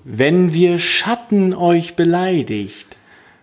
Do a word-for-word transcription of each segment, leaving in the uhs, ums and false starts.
Wenn wir Schatten euch beleidigt.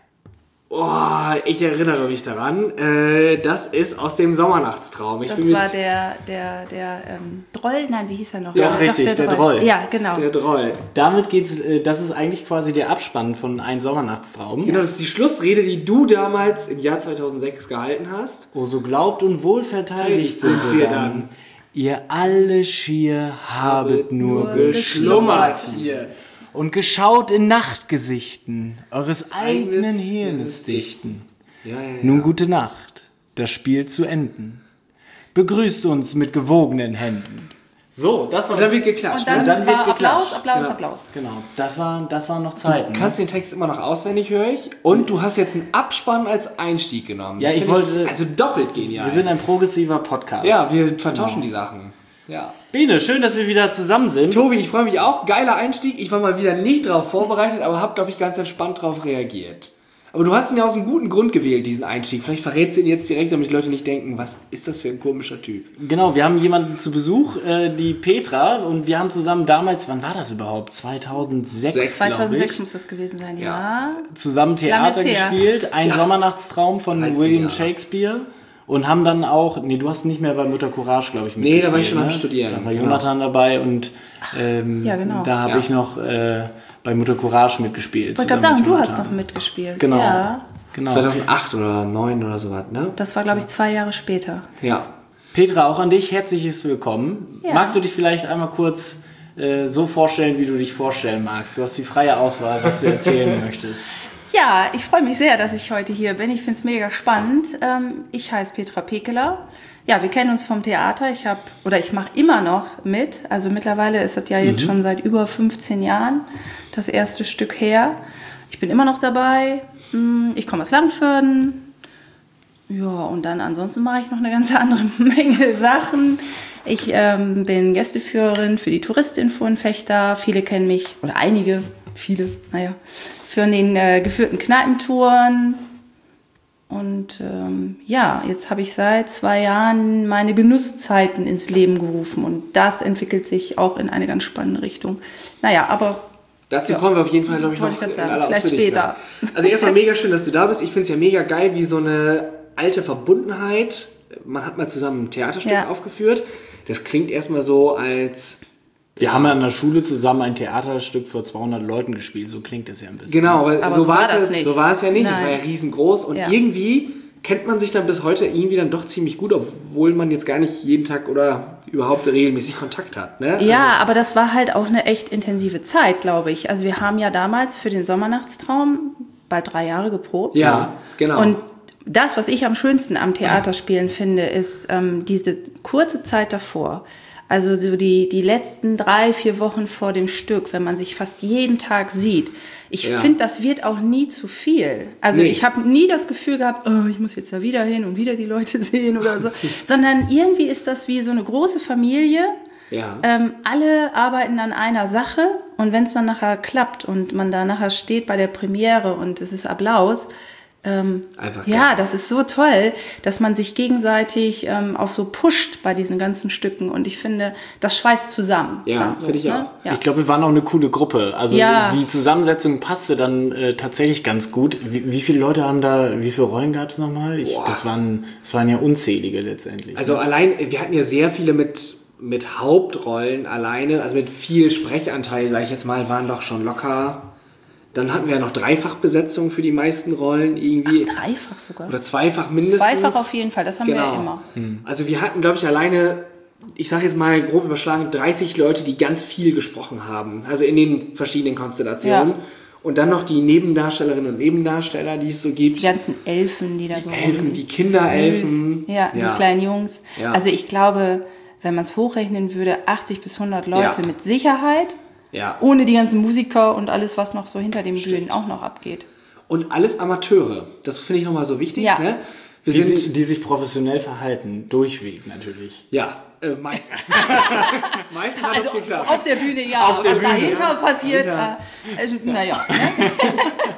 Oh, ich erinnere mich daran. Äh, das ist aus dem Sommernachtstraum. Ich Das bin war jetzt der, der, der ähm, Droll, nein, wie hieß er noch? Ja, Doch, richtig, der, der Droll. Droll. Ja, genau. Der Droll. Damit geht's, äh, das ist eigentlich quasi der Abspann von Ein Sommernachtstraum. Genau, das ist die Schlussrede, die du damals im Jahr zweitausendsechs gehalten hast. Oh, so glaubt und wohlverteidigt sind wir dann. Ihr alle schier habet nur, nur geschlummert hier. Und geschaut in Nachtgesichten eures eigenen Hirnes dichten. Ja, ja, ja. Nun gute Nacht, das Spiel zu enden. Begrüßt uns mit gewogenen Händen. So, das war... Und dann wird geklatscht. Und dann, ne? dann wird war geklatscht. Applaus, Applaus, Ja. Applaus. Genau, das, war, das waren noch Zeiten. Du kannst den Text immer noch auswendig, höre ich. Und du hast jetzt einen Abspann als Einstieg genommen. Ja, Das ich finde wollte- Also doppelt genial. Wir sind ein progressiver Podcast. ja, wir vertauschen die Sachen. Ja. Bene, schön, dass wir wieder zusammen sind. Tobi, ich freue mich auch. Geiler Einstieg. Ich war mal wieder nicht drauf vorbereitet, aber habe, glaube ich, ganz entspannt drauf reagiert. Aber du hast ihn ja aus einem guten Grund gewählt, diesen Einstieg. Vielleicht verrätst du ihn jetzt direkt, damit die Leute nicht denken, was ist das für ein komischer Typ. Genau, wir haben jemanden zu Besuch, äh, die Petra, und wir haben zusammen damals, wann war das überhaupt? zweitausendsechs, Sechs. glaube zweitausendsechs ich. muss das gewesen sein, Ja. ja. Zusammen Theater Lange ist her. gespielt, Ein Ja. Sommernachtstraum von dreizehn William Jahre. Shakespeare. Und haben dann auch, nee, du hast nicht mehr bei Mutter Courage, glaube ich, Nee, mitgespielt. da war ich schon ne? am Studieren, Da war genau. Jonathan dabei und ähm, Ja, genau. da habe Ja. ich noch äh, bei Mutter Courage mitgespielt. Ich wollte gerade zusammen sagen, mit du hast Jonathan. noch mitgespielt. Genau. Ja, genau. zweitausendacht oder neun oder sowas, ne? das war, glaube ich, zwei Jahre später. Ja. Petra, auch an dich herzliches Willkommen. Ja. Magst du dich vielleicht einmal kurz äh, so vorstellen, wie du dich vorstellen magst? Du hast die freie Auswahl, was du erzählen möchtest. Ja, ich freue mich sehr, dass ich heute hier bin. Ich finde es mega spannend. Ähm, ich heiße Petra Pekeler. Ja, wir kennen uns vom Theater. Ich habe oder ich mache immer noch mit. Also mittlerweile ist das ja jetzt schon seit über fünfzehn Jahren das erste Stück her. Ich bin immer noch dabei. Ich komme aus Langförden. Ja, und dann ansonsten mache ich noch eine ganze andere Menge Sachen. Ich ähm, bin Gästeführerin für die Touristinfo in Vechta. Viele kennen mich, oder einige, viele, naja, für den äh, geführten Kneipentouren. Und ähm, ja, jetzt habe ich seit zwei Jahren meine Genusszeiten ins Leben gerufen. Und das entwickelt sich auch in eine ganz spannende Richtung. Naja, aber Dazu Ja. kommen wir auf jeden Fall, glaube ich, Wollte noch ich grad in sagen. aller Vielleicht Ausführlichkeit. Also erstmal mega schön, dass du da bist. Ich finde es ja mega geil, wie so eine alte Verbundenheit. Man hat mal zusammen ein Theaterstück Ja. aufgeführt. Das klingt erstmal so, als... Wir haben ja an der Schule zusammen ein Theaterstück vor zweihundert Leuten gespielt, so klingt es ja ein bisschen. Genau, aber, Aber so, so war war es das ja, nicht. so war es ja nicht. Es Nein. war ja riesengroß. Und Ja. irgendwie kennt man sich dann bis heute irgendwie dann doch ziemlich gut, obwohl man jetzt gar nicht jeden Tag oder überhaupt regelmäßig Kontakt hat. Ne? ja, Also, aber das war halt auch eine echt intensive Zeit, glaube ich. Also wir haben ja damals für den Sommernachtstraum bald drei Jahre geprobt. ja, genau. Und das, was ich am schönsten am Theaterspielen finde, ist ähm, diese kurze Zeit davor. Also so die, die letzten drei, vier Wochen vor dem Stück, wenn man sich fast jeden Tag sieht. Ich Ja. finde, das wird auch nie zu viel. Also Nee. ich habe nie das Gefühl gehabt, oh, ich muss jetzt da wieder hin und wieder die Leute sehen oder so. Sondern irgendwie ist das wie so eine große Familie. ja. Ähm, alle arbeiten an einer Sache und wenn es dann nachher klappt und man da nachher steht bei der Premiere und es ist Applaus, ähm, Einfach ja, geil. das ist so toll, dass man sich gegenseitig ähm, auch so pusht bei diesen ganzen Stücken und ich finde, das schweißt zusammen. Ja, Dann so, finde ich ne? auch. Ja. Ich glaube, wir waren auch eine coole Gruppe. Also Ja. die Zusammensetzung passte dann äh, tatsächlich ganz gut. Wie, wie viele Leute haben da, wie viele Rollen gab es nochmal? Ich, Boah. das, waren, das waren ja unzählige letztendlich. Also allein, wir hatten ja sehr viele mit, mit Hauptrollen alleine, also mit viel Sprechanteil, sage ich jetzt mal, waren doch schon locker. Dann hatten wir ja noch Dreifachbesetzung für die meisten Rollen irgendwie. Dreifach sogar. Oder zweifach mindestens. Zweifach auf jeden Fall, das haben wir Genau. ja immer. Also wir hatten, glaube ich, alleine, ich sage jetzt mal grob überschlagen, dreißig Leute, die ganz viel gesprochen haben. Also in den verschiedenen Konstellationen. Ja. Und dann noch die Nebendarstellerinnen und Nebendarsteller, die es so gibt. Die ganzen Elfen, die da so Elfen, rum- die Kinderelfen. So ja, Ja. die kleinen Jungs. Ja. Also ich glaube, wenn man es hochrechnen würde, achtzig bis hundert Leute Ja. mit Sicherheit. Ja. Ohne die ganzen Musiker und alles, was noch so hinter den Bühnen auch noch abgeht. Und alles Amateure. Das finde ich nochmal so wichtig. Ja. Ne? Wir die, sind, sich, die sich professionell verhalten, durchweg natürlich. ja, äh, meistens. meistens hat Also das geklappt. auf der Bühne ja, Auf der was Bühne, dahinter ja. passiert, Dahinter. äh, also, naja. Ne?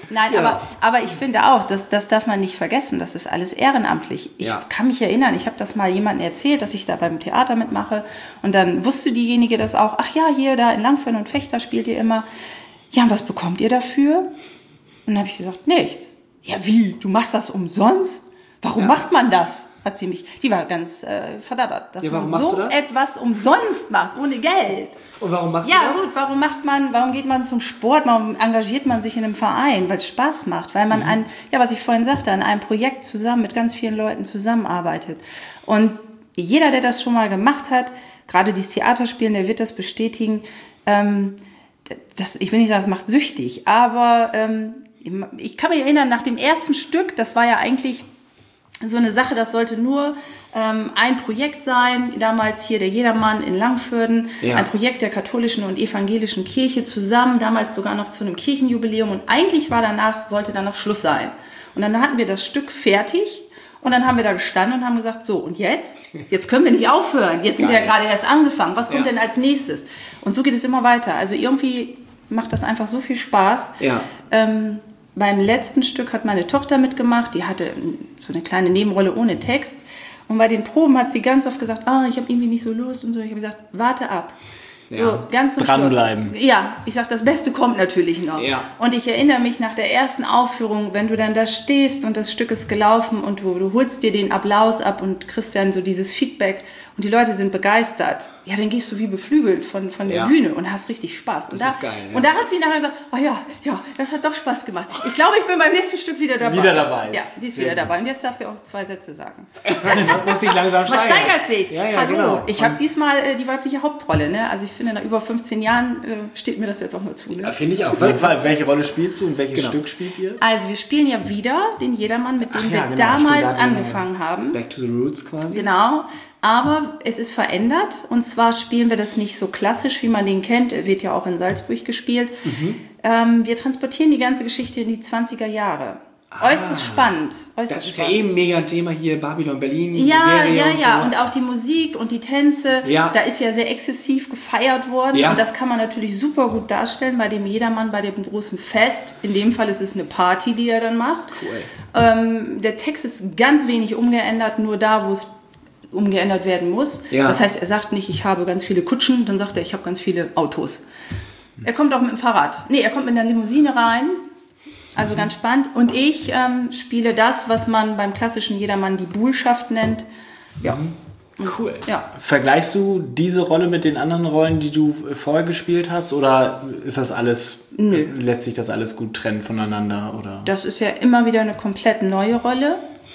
Nein, ja. aber, aber ich finde auch, das, das darf man nicht vergessen, das ist alles ehrenamtlich. Ich ja. kann mich erinnern, ich habe das mal jemandem erzählt, dass ich da beim Theater mitmache und dann wusste diejenige das auch, ach ja, hier da in Langförn und Fechter spielt ihr immer. Ja, und was bekommt ihr dafür? Und dann habe ich gesagt, nichts. Ja, wie? Du machst das umsonst? Warum ja. macht man das? Hat sie mich, die war ganz äh, verdattert, dass ja, man so etwas umsonst macht, ohne Geld. Und warum machst ja, du das? Ja gut, warum macht man, warum geht man zum Sport, warum engagiert man sich in einem Verein? Weil es Spaß macht, weil man mhm. an, ja, was ich vorhin sagte, an einem Projekt zusammen mit ganz vielen Leuten zusammenarbeitet. Und jeder, der das schon mal gemacht hat, gerade dieses Theaterspielen, der wird das bestätigen, ähm, das, ich will nicht sagen, es macht süchtig, aber ähm, ich kann mich erinnern, nach dem ersten Stück, das war ja eigentlich so eine Sache, das sollte nur ähm, ein Projekt sein, damals hier der Jedermann in Langförden, ja. ein Projekt der katholischen und evangelischen Kirche zusammen, damals sogar noch zu einem Kirchenjubiläum und eigentlich war danach, sollte dann noch Schluss sein. Und dann hatten wir das Stück fertig und dann haben wir da gestanden und haben gesagt, so und jetzt? Jetzt können wir nicht aufhören, jetzt sind wir ja gerade erst angefangen, was kommt ja. denn als nächstes? Und so geht es immer weiter, also irgendwie macht das einfach so viel Spaß. Ja. Ähm, Beim letzten Stück hat meine Tochter mitgemacht, die hatte so eine kleine Nebenrolle ohne Text. Und bei den Proben hat sie ganz oft gesagt, ah, ich habe irgendwie nicht so Lust und so. Ich habe gesagt, warte ab. So, ja, ganz zum dranbleiben. Schluss. Ja, ich sage, das Beste kommt natürlich noch. Ja. Und ich erinnere mich nach der ersten Aufführung, wenn du dann da stehst und das Stück ist gelaufen und du, du holst dir den Applaus ab und kriegst dann so dieses Feedback und die Leute sind begeistert. Ja, dann gehst du wie beflügelt von, von der ja. Bühne und hast richtig Spaß. Und das da, ist geil. Ja. Und da hat sie nachher gesagt, oh ja, ja, das hat doch Spaß gemacht. Ich glaube, ich bin beim nächsten Stück wieder dabei. Wieder dabei. Ja, die ist wieder dabei. Und jetzt darf sie auch zwei Sätze sagen. Muss ich langsam steigern. Man steigert sich. Ja, ja, Hallo. Genau. Ich habe diesmal äh, die weibliche Hauptrolle. Ne? Also ich finde, nach über fünfzehn Jahren äh, steht mir das jetzt auch nur zu. Ne? Ja, finde ich auch. Auf jeden Fall. Welche Rolle spielst du und welches genau. Stück spielt ihr? Also wir spielen ja wieder den Jedermann, mit dem Ach, wir ja, genau. damals Stimmt, angefangen haben. Back to the Roots quasi. Genau. Aber es ist verändert und zwar spielen wir das nicht so klassisch, wie man den kennt. Er wird ja auch in Salzburg gespielt. Mhm. Ähm, wir transportieren die ganze Geschichte in die zwanziger Jahre. Ah, äußerst spannend. Äußerst das ist spannend. ja eben mega ein Thema hier, Babylon Berlin, ja, die Serie ja, und ja. so. Und auch die Musik und die Tänze, ja. da ist ja sehr exzessiv gefeiert worden. Ja. Und das kann man natürlich super gut darstellen bei dem Jedermann, bei dem großen Fest. In dem Fall ist es eine Party, die er dann macht. Cool. Ähm, der Text ist ganz wenig umgeändert, nur da, wo es umgeändert werden muss. Ja. Das heißt, er sagt nicht, ich habe ganz viele Kutschen, dann sagt er, ich habe ganz viele Autos. Er kommt auch mit dem Fahrrad. Nee, er kommt mit einer Limousine rein. Also ganz spannend. Und ich ähm, spiele das, was man beim klassischen Jedermann die Buhlschaft nennt. Ja. Cool. Ja. Vergleichst du diese Rolle mit den anderen Rollen, die du vorher gespielt hast? Oder ist das alles, Nö. lässt sich das alles gut trennen voneinander? Oder? Das ist ja immer wieder eine komplett neue Rolle.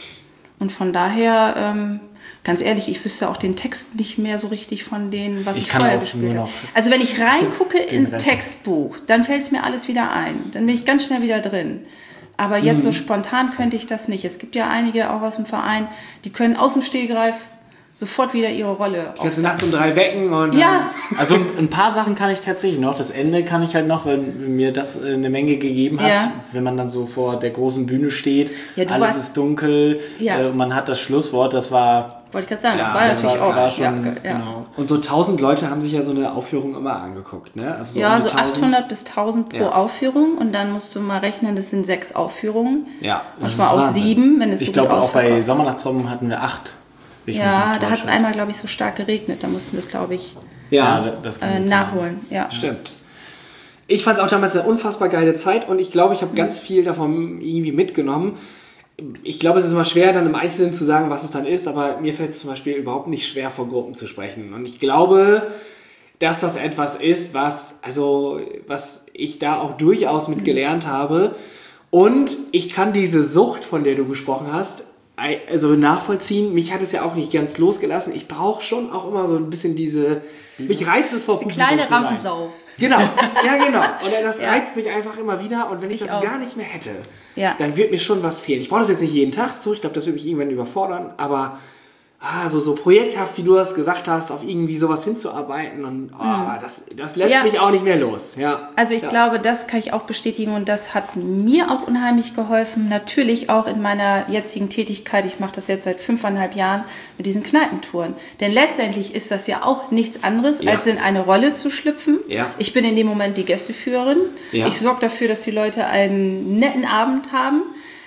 Und von daher, ähm, ganz ehrlich, ich wüsste auch den Text nicht mehr so richtig von denen, was ich, ich kann vorher auch gespielt nur habe. noch Also wenn ich reingucke ins Rest. Textbuch, dann fällt es mir alles wieder ein. Dann bin ich ganz schnell wieder drin. Aber jetzt mhm. so spontan könnte ich das nicht. Es gibt ja einige auch aus dem Verein, die können aus dem Stehgreif sofort wieder ihre Rolle. Kannst du nachts um drei wecken und... Ja. Also ein paar Sachen kann ich tatsächlich noch. Das Ende kann ich halt noch, weil mir das eine Menge gegeben hat. Ja. Wenn man dann so vor der großen Bühne steht, ja, alles warst, ist dunkel, ja. äh, man hat das Schlusswort, das war... Wollte ich gerade sagen, ja, das war das natürlich war, auch. War schon, ja, ja. Genau. Und so tausend Leute haben sich ja so eine Aufführung immer angeguckt, ne? Also so ja, um so tausend. achthundert bis tausend pro ja. Aufführung und dann musst du mal rechnen, das sind sechs Aufführungen. Ja, manchmal auch Wahnsinn. sieben, wenn es so Ich glaube gut auch bei ausverkauft. Sommernachtsraum hatten wir acht. Ja, da hat es einmal, glaube ich, so stark geregnet. Da mussten wir es, glaube ich, ja, ja, das kann äh, nachholen. Ja. Stimmt. Ich fand es auch damals eine unfassbar geile Zeit und ich glaube, ich habe mhm. ganz viel davon irgendwie mitgenommen. Ich glaube, es ist immer schwer, dann im Einzelnen zu sagen, was es dann ist, aber mir fällt es zum Beispiel überhaupt nicht schwer, vor Gruppen zu sprechen. Und ich glaube, dass das etwas ist, was, also, was ich da auch durchaus mit gelernt habe. Und ich kann diese Sucht, von der du gesprochen hast, also nachvollziehen. Mich hat es ja auch nicht ganz losgelassen. Ich brauche schon auch immer so ein bisschen diese, mich reizt es vor Publikum kleine zu sein. Rampensau. Genau, ja genau. Und das ja. reizt mich einfach immer wieder. Und wenn ich, ich das auch. gar nicht mehr hätte, ja. dann wird mir schon was fehlen. Ich brauche das jetzt nicht jeden Tag so. Ich glaube, das würde mich irgendwann überfordern. Aber ah, so, so projekthaft, wie du das gesagt hast, auf irgendwie sowas hinzuarbeiten und oh, mhm. das, das lässt ja. mich auch nicht mehr los. Ja. Also ich ja. glaube, das kann ich auch bestätigen und das hat mir auch unheimlich geholfen. Natürlich auch in meiner jetzigen Tätigkeit, ich mache das jetzt seit fünfeinhalb Jahren mit diesen Kneipentouren. Denn letztendlich ist das ja auch nichts anderes, ja. als in eine Rolle zu schlüpfen. Ja. Ich bin in dem Moment die Gästeführerin. Ja. Ich sorge dafür, dass die Leute einen netten Abend haben.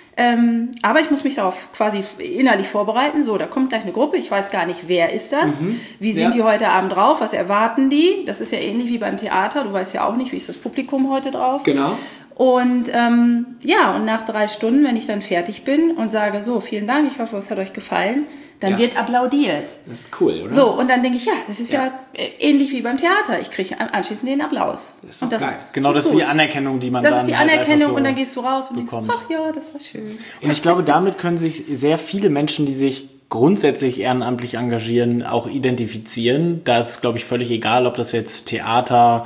Ähm, aber ich muss mich darauf quasi innerlich vorbereiten. So, da kommt gleich eine Gruppe. Ich weiß gar nicht, wer ist das? Mhm. Wie sind ja. die heute Abend drauf? Was erwarten die? Das ist ja ähnlich wie beim Theater. Du weißt ja auch nicht, wie ist das Publikum heute drauf. Genau. Und ähm, ja, und nach drei Stunden, wenn ich dann fertig bin und sage, so, vielen Dank, ich hoffe, es hat euch gefallen, dann ja. wird applaudiert. Das ist cool, oder? So, und dann denke ich, ja, das ist ja, ja ähnlich wie beim Theater. Ich kriege anschließend den Applaus. Das ist doch geil. Genau, das ist die Anerkennung, die man das dann ist die halt Anerkennung so und dann gehst du raus und bekommt. denkst, ach ja, das war schön. Und ich glaube, damit können sich sehr viele Menschen, die sich grundsätzlich ehrenamtlich engagieren, auch identifizieren. Da ist, glaube ich, völlig egal, ob das jetzt Theater,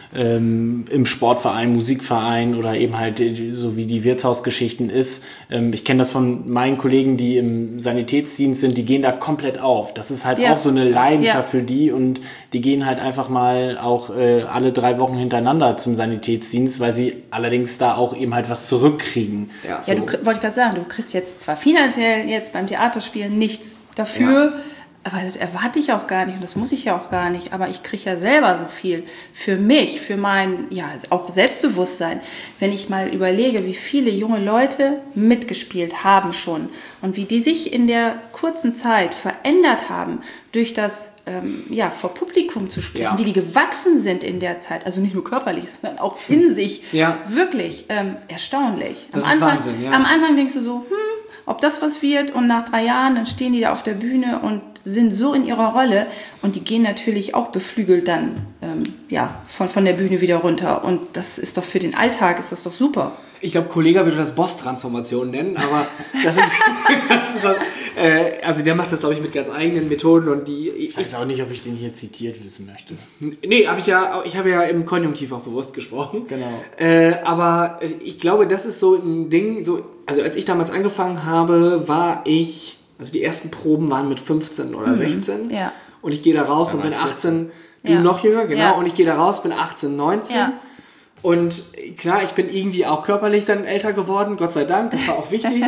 Ähm, im Sportverein, Musikverein oder eben halt so wie die Wirtshausgeschichten ist. Ähm, ich kenne das von meinen Kollegen, die im Sanitätsdienst sind, die gehen da komplett auf. Das ist halt ja. auch so eine Leidenschaft ja. für die und die gehen halt einfach mal auch äh, alle drei Wochen hintereinander zum Sanitätsdienst, weil sie allerdings da auch eben halt was zurückkriegen. Ja, so. ja du wollte ich gerade sagen, du kriegst jetzt zwar finanziell jetzt beim Theaterspielen nichts dafür, ja. aber das erwarte ich auch gar nicht und das muss ich ja auch gar nicht. Aber ich kriege ja selber so viel für mich, für mein ja auch Selbstbewusstsein. Wenn ich mal überlege, wie viele junge Leute mitgespielt haben schon und wie die sich in der kurzen Zeit verändert haben durch das ähm, ja vor Publikum zu spielen, ja. wie die gewachsen sind in der Zeit. Also nicht nur körperlich, sondern auch in sich. Ja. Wirklich ähm, erstaunlich. Das am ist Anfang, Wahnsinn, ja. Am Anfang denkst du so, hm, ob das was wird und nach drei Jahren, dann stehen die da auf der Bühne und sind so in ihrer Rolle und die gehen natürlich auch beflügelt dann ähm, ja, von, von der Bühne wieder runter und das ist doch für den Alltag, ist das doch super. Ich glaube, Kollege würde das Boss-Transformation nennen, aber das ist, das ist was, äh, also der macht das, glaube ich, mit ganz eigenen Methoden und die... Ich, ich weiß auch nicht, ob ich den hier zitiert wissen möchte. Nee, habe ich ja, ich habe ja im Konjunktiv auch bewusst gesprochen. Genau. Äh, aber ich glaube, das ist so ein Ding, so, also als ich damals angefangen habe, war ich, also die ersten Proben waren mit fünfzehn oder sechzehn mhm, ja. und ich gehe da raus da und bin achtzehn, du ja. noch jünger, genau, ja. und ich gehe da raus, bin achtzehn, neunzehn. Ja. Und klar, ich bin irgendwie auch körperlich dann älter geworden, Gott sei Dank, das war auch wichtig.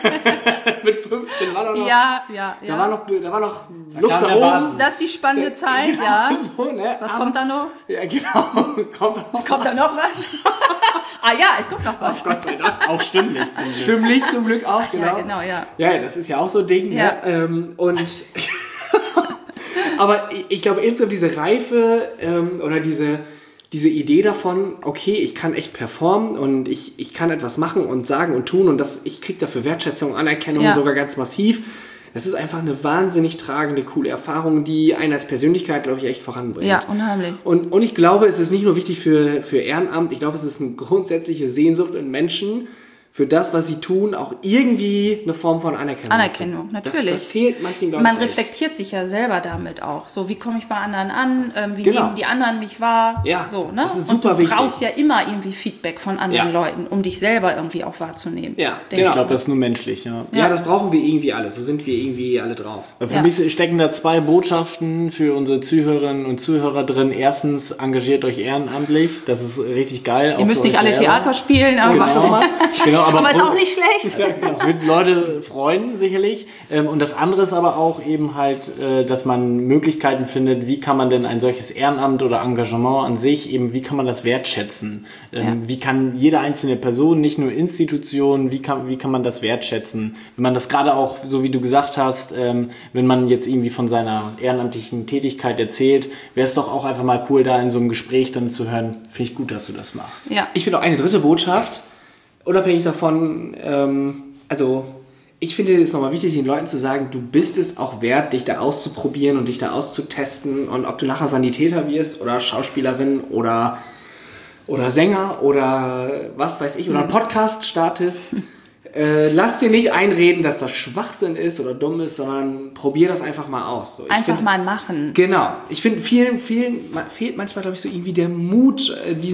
Mit fünfzehn war da noch, ja, ja, ja. Da war noch, da war noch Luft nach oben. Das ist die spannende Zeit, genau, ja. So, ne? Was Aber, kommt da noch? Ja, genau. Kommt da noch kommt was? Da noch was? Ah ja, es kommt noch was. Ach, Gott sei Dank. Auch stimmlich zum Glück. Stimmlich zum Glück auch, genau. Ja, genau, ja. Ja, das ist ja auch so ein Ding, ja. ne? Ähm, und... Aber ich, ich glaube, insgesamt diese Reife ähm, oder diese... diese Idee davon, okay, ich kann echt performen und ich, ich kann etwas machen und sagen und tun und das, ich kriege dafür Wertschätzung, Anerkennung, ja. sogar ganz massiv. Das ist einfach eine wahnsinnig tragende, coole Erfahrung, die einen als Persönlichkeit, glaube ich, echt voranbringt. Ja, unheimlich. Und, und ich glaube, es ist nicht nur wichtig für, für Ehrenamt, ich glaube, es ist eine grundsätzliche Sehnsucht in Menschen, für das, was sie tun, auch irgendwie eine Form von Anerkennung. Anerkennung, natürlich. Das, das fehlt manchen, glaube ich, Man echt. reflektiert sich ja selber damit auch. So, wie komme ich bei anderen an? Ähm, wie genau. nehmen die anderen mich wahr? Ja, so, ne? das ist super Und du wichtig. Du brauchst ja immer irgendwie Feedback von anderen ja. Leuten, um dich selber irgendwie auch wahrzunehmen. Ja, genau. Ich glaube, das ist nur menschlich. Ja. Ja. ja, das brauchen wir irgendwie alle. So sind wir irgendwie alle drauf. Für ja. mich stecken da zwei Botschaften für unsere Zuhörerinnen und Zuhörer drin. Erstens, engagiert euch ehrenamtlich. Das ist richtig geil. Ihr müsst nicht alle selber. Theater spielen, aber genau. macht das mal. Genau, aber, aber ist auch nicht schlecht. Das wird Leute freuen, sicherlich. Und das andere ist aber auch eben halt, dass man Möglichkeiten findet, wie kann man denn ein solches Ehrenamt oder Engagement an sich, eben wie kann man das wertschätzen? Ja. Wie kann jede einzelne Person, nicht nur Institutionen, wie kann, wie kann man das wertschätzen? Wenn man das gerade auch, so wie du gesagt hast, wenn man jetzt irgendwie von seiner ehrenamtlichen Tätigkeit erzählt, wäre es doch auch einfach mal cool, da in so einem Gespräch dann zu hören, finde ich gut, dass du das machst. Ja. Ich finde auch eine dritte Botschaft, unabhängig davon, ähm, also ich finde es nochmal wichtig, den Leuten zu sagen, du bist es auch wert, dich da auszuprobieren und dich da auszutesten und ob du nachher Sanitäter wirst oder Schauspielerin oder, oder Sänger oder was weiß ich oder einen Podcast startest, äh, lass dir nicht einreden, dass das Schwachsinn ist oder dumm ist, sondern probier das einfach mal aus. So, ich einfach find, mal machen. Genau. Ich finde, vielen, vielen fehlt manchmal, glaube ich, so irgendwie der Mut, äh, diesen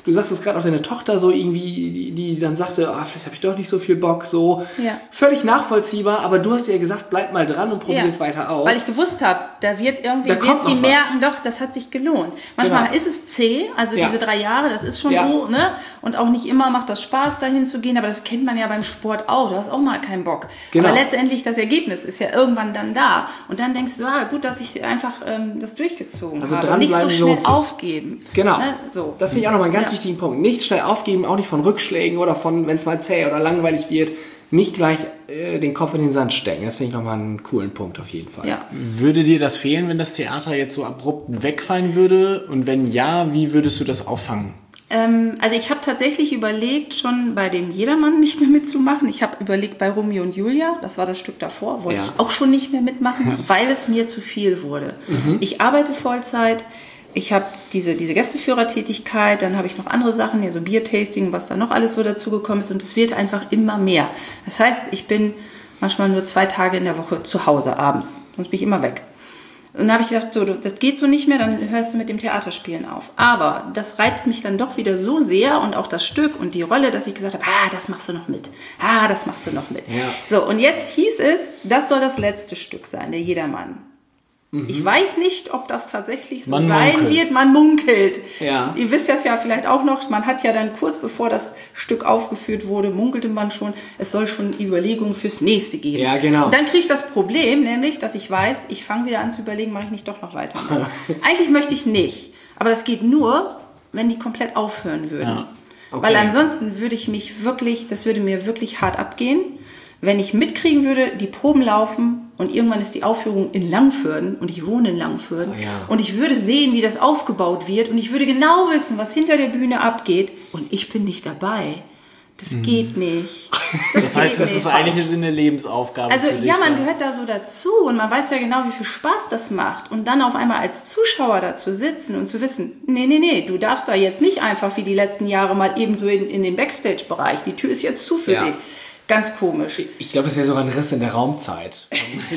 du sagst es gerade auch deine Tochter so irgendwie, die, die dann sagte, ah, vielleicht habe ich doch nicht so viel Bock, so. Ja. Völlig nachvollziehbar, aber du hast ihr gesagt, bleib mal dran und probier Ja. es weiter aus. Weil ich gewusst habe, da wird irgendwie, Da wird kommt sie noch merken, doch, das hat sich gelohnt. Manchmal Genau. ist es zäh, also Ja. diese drei Jahre, das ist schon Ja. so, ne? Und auch nicht immer macht das Spaß, dahin zu gehen, aber das kennt man ja beim Sport auch, du hast auch mal keinen Bock. Genau. Aber letztendlich, das Ergebnis ist ja irgendwann dann da. Und dann denkst du, ah, gut, dass ich einfach ähm, das durchgezogen Also habe. Und nicht so dranbleiben schnell lohnt sich. aufgeben. Genau. Ne? So. Das finde ich auch nochmal einen ganz Ja. wichtigen Punkt. Nicht schnell aufgeben, auch nicht von Rückschlägen oder von, wenn es mal zäh oder langweilig wird, nicht gleich äh, den Kopf in den Sand stecken. Das finde ich nochmal einen coolen Punkt auf jeden Fall. Ja. Würde dir das fehlen, wenn das Theater jetzt so abrupt wegfallen würde? Und wenn ja, wie würdest du das auffangen? Ähm, also ich habe tatsächlich überlegt, schon bei dem Jedermann nicht mehr mitzumachen. Ich habe überlegt bei Romeo und Julia, das war das Stück davor, wollte Ja. ich auch schon nicht mehr mitmachen, weil es mir zu viel wurde. Mhm. Ich arbeite Vollzeit, ich habe diese, diese Gästeführertätigkeit, dann habe ich noch andere Sachen, ja, so Biertasting, was da noch alles so dazugekommen ist und es wird einfach immer mehr. Das heißt, ich bin manchmal nur zwei Tage in der Woche zu Hause abends, sonst bin ich immer weg. Und dann habe ich gedacht, so, das geht so nicht mehr, dann hörst du mit dem Theaterspielen auf. Aber das reizt mich dann doch wieder so sehr und auch das Stück und die Rolle, dass ich gesagt habe, ah, das machst du noch mit. Ah, das machst du noch mit. Ja. So, und jetzt hieß es, das soll das letzte Stück sein, der Jedermann. Mhm. Ich weiß nicht, ob das tatsächlich so Man sein munkelt. wird. Man munkelt. Ja. Ihr wisst das ja vielleicht auch noch, man hat ja dann kurz bevor das Stück aufgeführt wurde, munkelte man schon, es soll schon Überlegungen fürs nächste geben. Ja, genau. Und dann kriege ich das Problem, nämlich, dass ich weiß, ich fange wieder an zu überlegen, mache ich nicht doch noch weiter. Eigentlich möchte ich nicht, aber das geht nur, wenn die komplett aufhören würden. Ja. Okay. Weil ansonsten würde ich mich wirklich, das würde mir wirklich hart abgehen, wenn ich mitkriegen würde, die Proben laufen und irgendwann ist die Aufführung in Langförden und ich wohne in Langförden Oh ja. und ich würde sehen, wie das aufgebaut wird und ich würde genau wissen, was hinter der Bühne abgeht und ich bin nicht dabei. Das geht nicht. Das, Das heißt, geht das ist nicht. eigentlich eine Lebensaufgabe Also für dich. ja, man dann. gehört da so dazu und man weiß ja genau, wie viel Spaß das macht. Und dann auf einmal als Zuschauer da zu sitzen und zu wissen, nee, nee, nee, du darfst da jetzt nicht einfach wie die letzten Jahre mal eben so in, in den Backstage-Bereich. Die Tür ist jetzt zu für Ja. dich. Ganz komisch. Ich glaube, es wäre sogar ein Riss in der Raumzeit.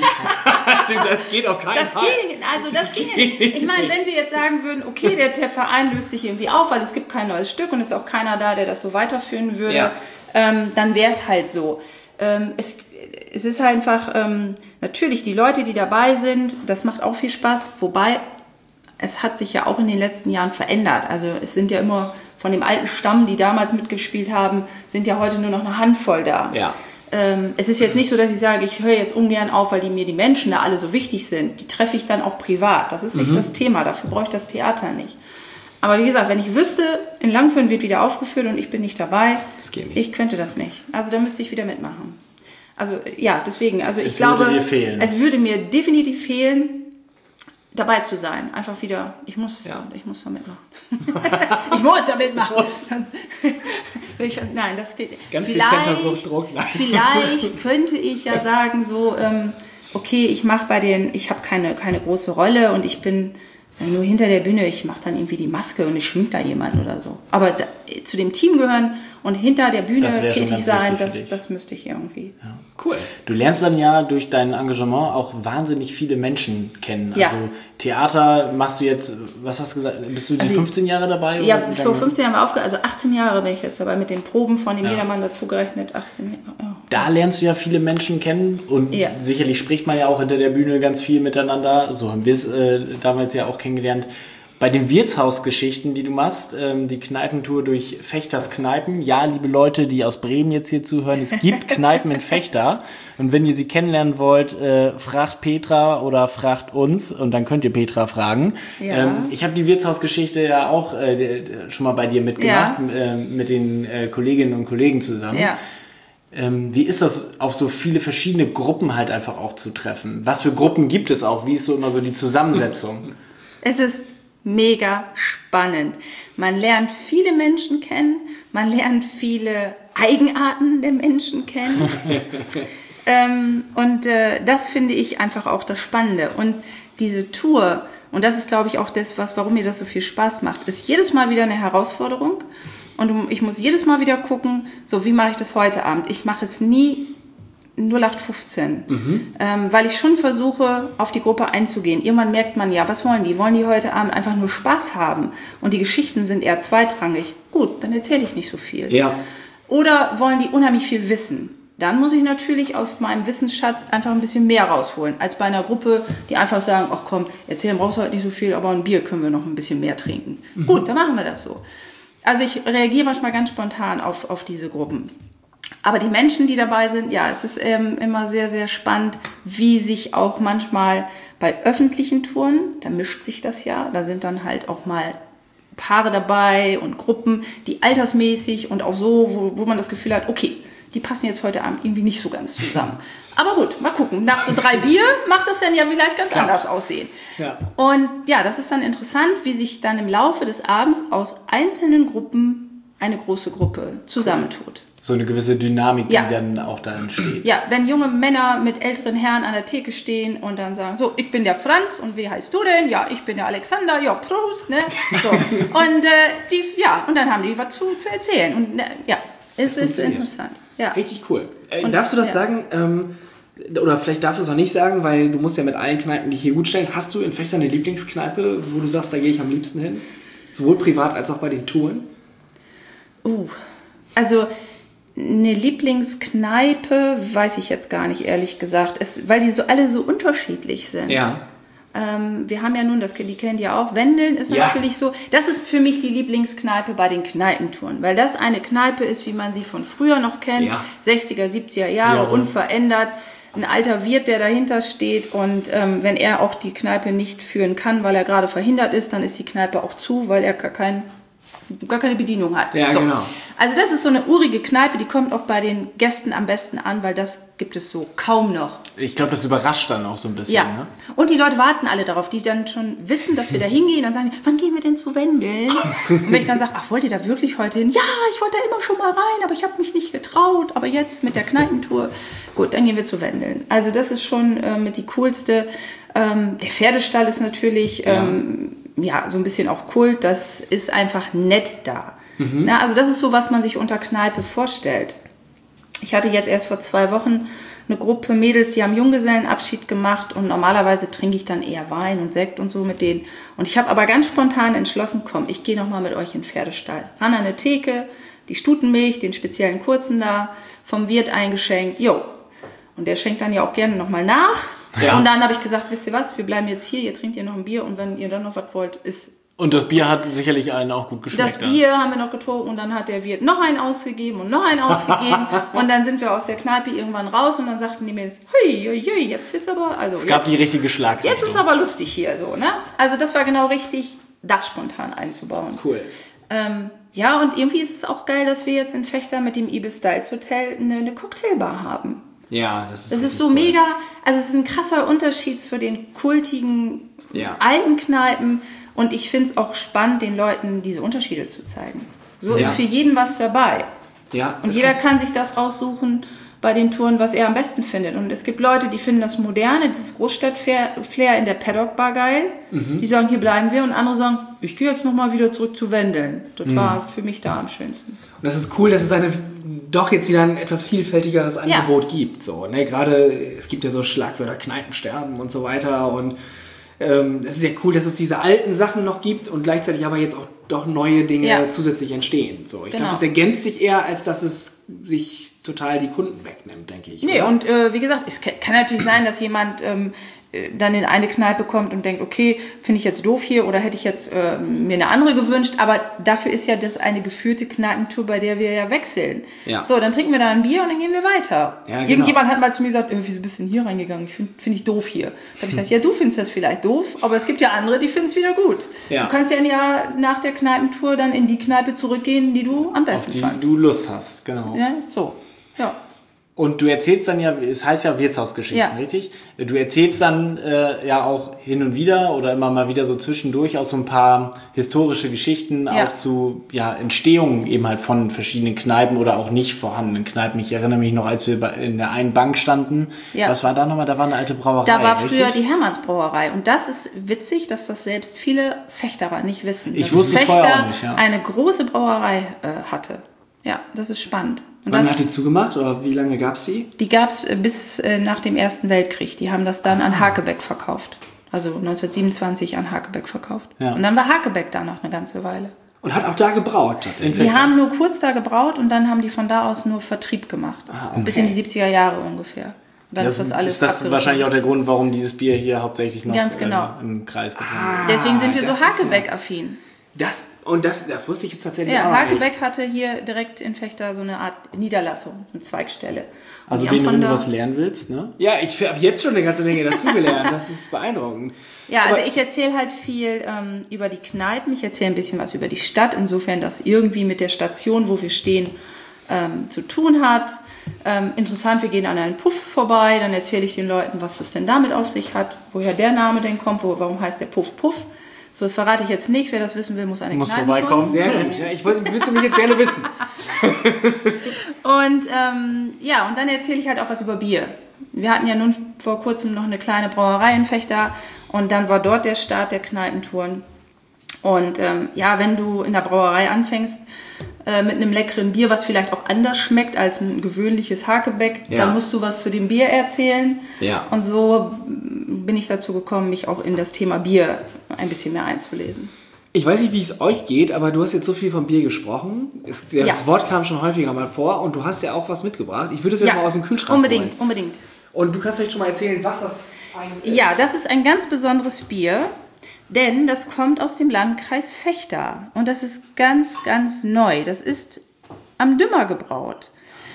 Das geht auf keinen Das ging, also das, ging nicht. Ich meine, wenn wir jetzt sagen würden, okay, der, der Verein löst sich irgendwie auf, weil es gibt kein neues Stück und es ist auch keiner da, der das so weiterführen würde, Ja. ähm, dann wäre es halt so. Ähm, es, es ist halt einfach, ähm, natürlich die Leute, die dabei sind, das macht auch viel Spaß, wobei es hat sich ja auch in den letzten Jahren verändert. Also es sind ja immer von dem alten Stamm, die damals mitgespielt haben, sind ja heute nur noch eine Handvoll da. Ja. Ähm, es ist jetzt nicht so, dass ich sage, ich höre jetzt ungern auf, weil die mir die Menschen da alle so wichtig sind. Die treffe ich dann auch privat. Das ist nicht das Thema. Dafür brauche ich das Theater nicht. Aber wie gesagt, wenn ich wüsste, in Langförden wird wieder aufgeführt und ich bin nicht dabei, Das geht nicht. ich könnte das nicht. Also da müsste ich wieder mitmachen. Also ja, deswegen, also ich Es glaube, würde dir fehlen. es würde mir definitiv fehlen, dabei zu sein. Einfach wieder, ich muss, Ja. ich muss da mitmachen. ich muss da mitmachen. Sonst- ich, nein, das steht. Ganz vielleicht, dezenter Suchtdruck. Nein. vielleicht könnte ich ja sagen, so, ähm, okay, ich mache bei den, ich habe keine, keine große Rolle und ich bin nur hinter der Bühne, ich mache dann irgendwie die Maske und ich schmink da jemanden oder so. Aber da, zu dem Team gehören und hinter der Bühne Das wäre schon tätig ganz sein, wichtig für das, dich. das müsste ich irgendwie. Cool. Du lernst dann ja durch dein Engagement auch wahnsinnig viele Menschen kennen. Ja. Also Theater machst du jetzt, was hast du gesagt, bist du die Also fünfzehn Jahre dabei? Ja, oder wie vor lange? fünfzehn Jahren haben wir aufgehört, also achtzehn Jahre bin ich jetzt dabei mit den Proben von dem Ja. Jedermann dazugerechnet, achtzehn Jahre. Ja. Da lernst du ja viele Menschen kennen und Ja. sicherlich spricht man ja auch hinter der Bühne ganz viel miteinander. So haben wir es äh, damals ja auch kennengelernt. Bei den Wirtshausgeschichten, die du machst, ähm, die Kneipentour durch Fechters Kneipen. Ja, liebe Leute, die aus Bremen jetzt hier zuhören, es gibt Kneipen in Fechter. Und wenn ihr sie kennenlernen wollt, äh, fragt Petra oder fragt uns und dann könnt ihr Petra fragen. Ja. Ähm, ich habe die Wirtshausgeschichte ja auch äh, d- d- schon mal bei dir mitgemacht, Ja. äh, mit den äh, Kolleginnen und Kollegen zusammen. Ja. Ähm, wie ist das, auf so viele verschiedene Gruppen halt einfach auch zu treffen? Was für Gruppen gibt es auch? Wie ist so immer so die Zusammensetzung? Es ist mega spannend. Man lernt viele Menschen kennen, man lernt viele Eigenarten der Menschen kennen. ähm, und äh, das finde ich einfach auch das Spannende. Und diese Tour, und das ist, glaube ich, auch das, was, warum mir das so viel Spaß macht, ist jedes Mal wieder eine Herausforderung. Und ich muss jedes Mal wieder gucken, so wie mache ich das heute Abend. Ich mache es nie null acht fünfzehn, mhm. ähm, weil ich schon versuche, auf die Gruppe einzugehen. Irgendwann merkt man ja, was wollen die? Wollen die heute Abend einfach nur Spaß haben? Und die Geschichten sind eher zweitrangig. Gut. Gut, dann erzähle ich nicht so viel. Ja. Oder wollen die unheimlich viel wissen? Dann muss ich natürlich aus meinem Wissensschatz einfach ein bisschen mehr rausholen, als bei einer Gruppe, die einfach sagen, ach komm, erzählen brauchst du heute nicht so viel, aber ein Bier können wir noch ein bisschen mehr trinken. Mhm. Gut, dann machen wir das so. Also ich reagiere manchmal ganz spontan auf, auf diese Gruppen. Aber die Menschen, die dabei sind, ja, es ist ähm, immer sehr, sehr spannend, wie sich auch manchmal bei öffentlichen Touren, da mischt sich das ja, da sind dann halt auch mal Paare dabei und Gruppen, die altersmäßig und auch so, wo, wo man das Gefühl hat, okay, die passen jetzt heute Abend irgendwie nicht so ganz zusammen. Aber gut, mal gucken. Nach so drei Bier macht das dann ja vielleicht ganz Klar. anders aussehen. Ja. Und ja, das ist dann interessant, wie sich dann im Laufe des Abends aus einzelnen Gruppen eine große Gruppe zusammentut. So eine gewisse Dynamik, die ja. dann auch da entsteht. Ja, wenn junge Männer mit älteren Herren an der Theke stehen und dann sagen, so, ich bin der Franz und wie heißt du denn? Ja, ich bin der Alexander, ja, Prost, ne? So. Und äh, die, ja, und dann haben die was zu, zu erzählen. Und ne, ja, es ist interessant. Ja. Richtig cool. Äh, und, darfst du das ja. sagen, ähm, oder vielleicht darfst du es auch nicht sagen, weil du musst ja mit allen Kneipen dich hier gut stellen. Hast du in Vechta eine Lieblingskneipe, wo du sagst, da gehe ich am liebsten hin? Sowohl privat als auch bei den Touren? Uh, also eine Lieblingskneipe weiß ich jetzt gar nicht, ehrlich gesagt. Es, weil die so alle so unterschiedlich sind. Ja. Ähm, wir haben ja nun, das, die kennt ihr auch, Wendeln ist ja. natürlich so, das ist für mich die Lieblingskneipe bei den Kneipentouren, weil das eine Kneipe ist, wie man sie von früher noch kennt, ja. sechziger, siebziger Jahre, ja, unverändert, ein alter Wirt, der dahinter steht und ähm, wenn er auch die Kneipe nicht führen kann, weil er gerade verhindert ist, dann ist die Kneipe auch zu, weil er gar kein gar keine Bedienung hat. Ja, so. genau. Also das ist so eine urige Kneipe, die kommt auch bei den Gästen am besten an, weil das gibt es so kaum noch. Ich glaube, das überrascht dann auch so ein bisschen. Ja. Ne? Und die Leute warten alle darauf, die dann schon wissen, dass wir da hingehen. Dann sagen die, wann gehen wir denn zu Wendeln? Und wenn ich dann sage, ach, wollt ihr da wirklich heute hin? Ja, ich wollte da immer schon mal rein, aber ich habe mich nicht getraut. Aber jetzt mit der Kneipentour, gut, dann gehen wir zu Wendeln. Also das ist schon äh, mit die coolste. Ähm, der Pferdestall ist natürlich... Ähm, ja. ja, so ein bisschen auch Kult, das ist einfach nett da. Mhm. Na, also das ist so, was man sich unter Kneipe vorstellt. Ich hatte jetzt erst vor zwei Wochen eine Gruppe Mädels, die haben Junggesellenabschied gemacht und normalerweise trinke ich dann eher Wein und Sekt und so mit denen. Und ich habe aber ganz spontan entschlossen, komm, ich gehe nochmal mit euch in den Pferdestall. Ran an eine Theke, die Stutenmilch, den speziellen kurzen da, vom Wirt eingeschenkt, jo. Und der schenkt dann ja auch gerne nochmal nach. Ja. Und dann habe ich gesagt, wisst ihr was, wir bleiben jetzt hier, ihr trinkt ihr noch ein Bier und wenn ihr dann noch was wollt, ist... Und das Bier hat sicherlich allen auch gut geschmeckt. Das Bier dann. haben wir noch getrunken und dann hat der Wirt noch einen ausgegeben und noch einen ausgegeben und dann sind wir aus der Kneipe irgendwann raus und dann sagten die Mädels, hui, hui, hui, jetzt wird's aber... Also es gab jetzt, die richtige Schlagrichtung. Jetzt ist aber lustig hier so, ne? Also das war genau richtig, das spontan einzubauen. Cool. Ähm, ja, und irgendwie ist es auch geil, dass wir jetzt in Vechta mit dem Ibis Styles Hotel eine, eine Cocktailbar haben. Ja, das ist Das ist so cool. mega, also es ist ein krasser Unterschied zu den kultigen ja. alten Kneipen und ich finde es auch spannend, den Leuten diese Unterschiede zu zeigen. So ja. ist für jeden was dabei. Ja, und jeder kann sich das raussuchen bei den Touren, was er am besten findet. Und es gibt Leute, die finden das Moderne, dieses Großstadt-Flair in der Paddock-Bar geil. Mhm. Die sagen, hier bleiben wir. Und andere sagen, ich gehe jetzt nochmal wieder zurück zu Wendeln. Das mhm. war für mich da am schönsten. Und das ist cool, dass es eine doch jetzt wieder ein etwas vielfältigeres Angebot ja. gibt. So, ne? Gerade, es gibt ja so Schlagwörter, Kneipensterben und so weiter. Und ähm, es ist ja cool, dass es diese alten Sachen noch gibt und gleichzeitig aber jetzt auch doch neue Dinge ja. zusätzlich entstehen. So, ich genau. glaube, das ergänzt sich eher, als dass es sich total die Kunden wegnimmt, denke ich. Nee, oder? und äh, wie gesagt, es kann natürlich sein, dass jemand ähm, dann in eine Kneipe kommt und denkt, okay, finde ich jetzt doof hier oder hätte ich jetzt äh, mir eine andere gewünscht, aber dafür ist ja das eine geführte Kneipentour, bei der wir ja wechseln. Ja. So, dann trinken wir da ein Bier und dann gehen wir weiter. Ja, genau. Irgendjemand hat mal zu mir gesagt, äh, wieso bist du denn hier reingegangen? Ich finde find ich doof hier. Da habe ich gesagt, ja, du findest das vielleicht doof, aber es gibt ja andere, die finden es wieder gut. Ja. Du kannst ja Jahr nach der Kneipentour dann in die Kneipe zurückgehen, die du am besten Auf die fandst. du Lust hast, genau. Ja, so, ja. Und du erzählst dann ja, es heißt ja Wirtshausgeschichten, ja. richtig? Du erzählst dann äh, ja auch hin und wieder oder immer mal wieder so zwischendurch auch so ein paar historische Geschichten, ja. auch zu ja, Entstehungen eben halt von verschiedenen Kneipen oder auch nicht vorhandenen Kneipen. Ich erinnere mich noch, als wir in der einen Bank standen. Ja. Was war da nochmal? Da war eine alte Brauerei, Da war richtig? früher die Hermannsbrauerei. Und das ist witzig, dass das selbst viele Fechterer nicht wissen. Ich wusste es vorher auch nicht, ja. eine große Brauerei äh, hatte. Ja, das ist spannend. Und Wann das, hat die zugemacht oder wie lange gab es die? Die gab es bis äh, nach dem Ersten Weltkrieg. Die haben das dann an Hakebeck verkauft. Also neunzehnhundertsiebenundzwanzig an Hakebeck verkauft. Ja. Und dann war Hakebeck da noch eine ganze Weile. Und hat auch da gebraut tatsächlich. Die haben nur kurz da gebraut und dann haben die von da aus nur Vertrieb gemacht. Ah, okay. Bis in die siebziger Jahre ungefähr. Und dann das, ist das alles Ist das wahrscheinlich auch der Grund, warum dieses Bier hier hauptsächlich noch Ganz genau. äh, im Kreis gefunden ah, wird? Deswegen sind wir so Hakebeck-affin. Das, und das, das wusste ich jetzt tatsächlich ja, auch Hakebeck nicht. hatte hier direkt in Vechta so eine Art Niederlassung, eine Zweigstelle. Und also Bene, wenn du was lernen willst, ne? Ja, ich habe jetzt schon eine ganze Menge dazugelernt. Das ist beeindruckend. Ja, also Aber ich erzähle halt viel ähm, über die Kneipen. Ich erzähle ein bisschen was über die Stadt, insofern das irgendwie mit der Station, wo wir stehen, ähm, zu tun hat. Ähm, interessant, wir gehen an einen Puff vorbei, dann erzähle ich den Leuten, was das denn damit auf sich hat, woher der Name denn kommt, wo, warum heißt der Puff Puff. So, das verrate ich jetzt nicht. Wer das wissen will, muss eine muss vorbeikommen. Sehr gut. Ja, ich würde es nämlich jetzt gerne wissen. und ähm, ja, und dann erzähle ich halt auch was über Bier. Wir hatten ja nun vor kurzem noch eine kleine Brauerei in Vechta und dann war dort der Start der Kneipentouren. Und ähm, ja, wenn du in der Brauerei anfängst äh, mit einem leckeren Bier, was vielleicht auch anders schmeckt als ein gewöhnliches Hakebeck, ja. dann musst du was zu dem Bier erzählen. Ja. Und so bin ich dazu gekommen, mich auch in das Thema Bier ein bisschen mehr einzulesen. Ich weiß nicht, wie es euch geht, aber du hast jetzt so viel vom Bier gesprochen. Es, das ja. Wort kam schon häufiger mal vor und du hast ja auch was mitgebracht. Ich würde es jetzt ja. mal aus dem Kühlschrank unbedingt, holen. Unbedingt, unbedingt. Und du kannst vielleicht schon mal erzählen, was das Feines ist. Ja, das ist ein ganz besonderes Bier, denn das kommt aus dem Landkreis Vechta. Und das ist ganz, ganz neu. Das ist am Dümmer gebraut.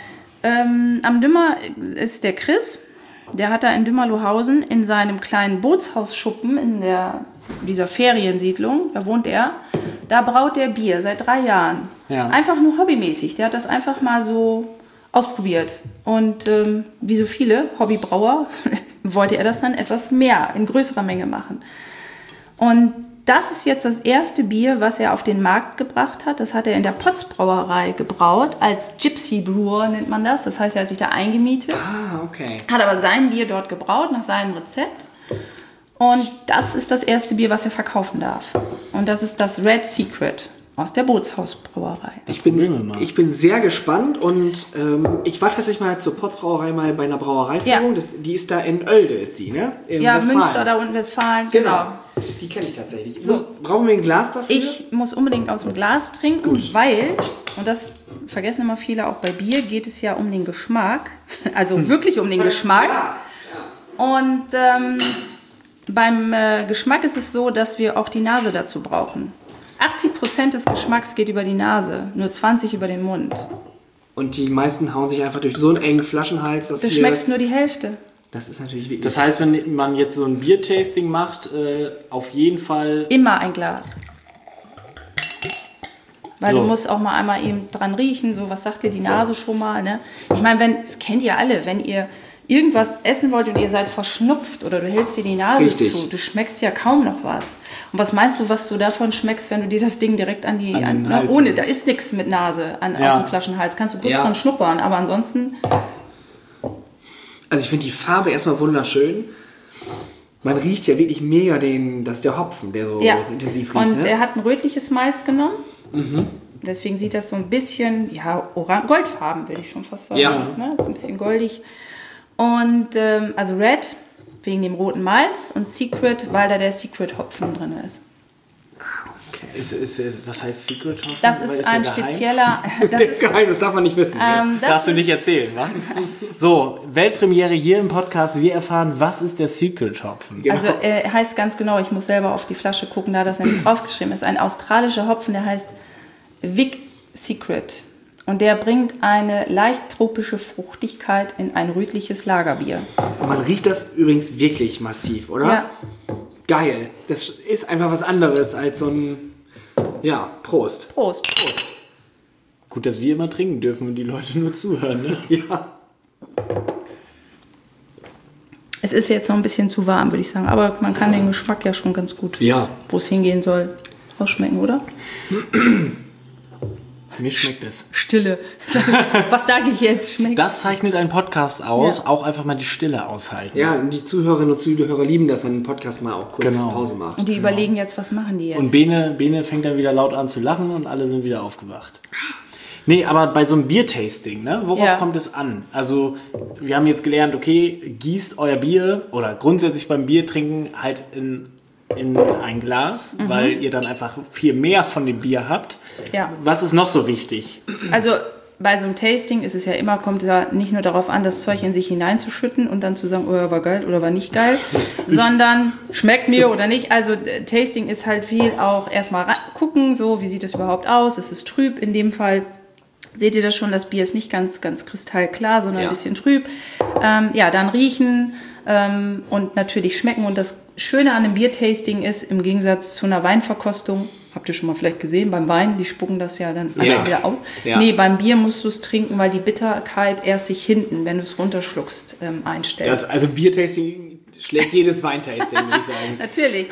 Ähm, am Dümmer ist der Chris, der hat da in Dümmerlohausen in seinem kleinen Bootshausschuppen in der, dieser Feriensiedlung, da wohnt er, da braut der Bier seit drei Jahren. Ja. Einfach nur hobbymäßig. Der hat das einfach mal so ausprobiert. Und ähm, wie so viele Hobbybrauer wollte er das dann etwas mehr, in größerer Menge machen. Und das ist jetzt das erste Bier, was er auf den Markt gebracht hat. Das hat er in der Potz Brauerei gebraut, als Gypsy Brewer nennt man das. Das heißt, er hat sich da eingemietet. Ah, okay. Hat aber sein Bier dort gebraut, nach seinem Rezept. Und das ist das erste Bier, was er verkaufen darf. Und das ist das Red Secret aus der Bootshausbrauerei. Ich bin, ich bin sehr gespannt und ähm, ich war tatsächlich mal zur Potz Brauerei mal bei einer Brauereiführung. Ja. Das, die ist da in Oelde, ist die, ne? In ja, Westfalen. Münster, da unten Westfalen, genau. genau. Die kenne ich tatsächlich. So. Muss, brauchen wir ein Glas dafür? Ich muss unbedingt aus dem Glas trinken, Gut. weil, und das vergessen immer viele, auch bei Bier geht es ja um den Geschmack. Also hm. wirklich um den Geschmack. Ja. Ja. Und ähm, beim äh, Geschmack ist es so, dass wir auch die Nase dazu brauchen. achtzig Prozent des Geschmacks geht über die Nase, nur zwanzig Prozent über den Mund. Und die meisten hauen sich einfach durch so einen engen Flaschenhals, dass du hier... schmeckst nur die Hälfte. Das ist natürlich wirklich... Das heißt, wenn man jetzt so ein Biertasting macht, äh, auf jeden Fall... Immer ein Glas. Weil so. Du musst auch mal einmal eben dran riechen, so was sagt dir die Nase schon mal. Ne? Ich meine, wenn, das kennt ihr alle, wenn ihr irgendwas essen wollt und ihr seid verschnupft oder du hältst dir die Nase Richtig. zu, du schmeckst ja kaum noch was. Und was meinst du, was du davon schmeckst, wenn du dir das Ding direkt an die... An an, den Hals ohne, holst. da ist nichts mit Nase an, Ja. aus dem Flaschenhals. Kannst du kurz Ja. dran schnuppern, aber ansonsten... Also ich finde die Farbe erstmal wunderschön. Man riecht ja wirklich mega den, das ist der Hopfen, der so Ja. intensiv riecht. Und ne? er hat ein rötliches Malz genommen. Mhm. Deswegen sieht das so ein bisschen, ja, oran- goldfarben, würde ich schon fast sagen. Ja. Ist, ne? So ein bisschen goldig. Und ähm, also Red wegen dem roten Malz und Secret, weil da der Secret-Hopfen drin ist. Okay. Ist, ist, ist, was heißt Secret Hopfen? Das Weil ist der ein geheim? spezieller... Das Das ist geheim, das darf man nicht wissen. ne? ähm, das Darfst du ist- nicht erzählen, wa? So, Weltpremiere hier im Podcast. Wir erfahren, was ist der Secret Hopfen? Genau. Also er heißt ganz genau, ich muss selber auf die Flasche gucken, da das nämlich draufgeschrieben ist. Ein australischer Hopfen, der heißt Vic Secret. Und der bringt eine leicht tropische Fruchtigkeit in ein rötliches Lagerbier. Und man riecht das übrigens wirklich massiv, oder? Ja. Geil. Das ist einfach was anderes als so ein... Ja, Prost. Prost. Prost. Gut, dass wir immer trinken dürfen und die Leute nur zuhören, ne? Ja. Es ist jetzt noch ein bisschen zu warm, würde ich sagen. Aber man kann den Geschmack ja schon ganz gut, Ja. wo es hingehen soll, ausschmecken, oder? Mir schmeckt es. Stille. Was sage ich jetzt? Schmeckt. Das zeichnet einen Podcast aus, Ja. auch einfach mal die Stille aushalten. Ja, und die Zuhörerinnen und Zuhörer lieben das, wenn ein Podcast mal auch kurz Genau. Pause macht. Und die überlegen jetzt, was machen die jetzt? Und Bene, Bene fängt dann wieder laut an zu lachen und alle sind wieder aufgewacht. Nee, aber bei so einem Biertasting, ne, worauf Ja. kommt es an? Also, wir haben jetzt gelernt, okay, gießt euer Bier oder grundsätzlich beim Bier trinken halt in in ein Glas, mhm. weil ihr dann einfach viel mehr von dem Bier habt. Ja. Was ist noch so wichtig? Also bei so einem Tasting ist es ja immer, kommt ja nicht nur darauf an, das Zeug in sich hineinzuschütten und dann zu sagen, oh, war geil oder war nicht geil, sondern schmeckt mir oder nicht. Also Tasting ist halt viel auch erstmal gucken, so wie sieht es überhaupt aus, es ist trüb in dem Fall. Seht ihr das schon, das Bier ist nicht ganz, ganz kristallklar, sondern ja. ein bisschen trüb. Ähm, ja, dann riechen ähm, und natürlich schmecken. Und das Schöne an einem Biertasting ist, im Gegensatz zu einer Weinverkostung, habt ihr schon mal vielleicht gesehen, beim Wein, die spucken das ja dann ja. wieder aus. Ja. Nee, beim Bier musst du es trinken, weil die Bitterkeit erst sich hinten, wenn du es runterschluckst, ähm, einstellt. Das, also Biertasting schlägt jedes Weintasting, würde ich sagen. Natürlich.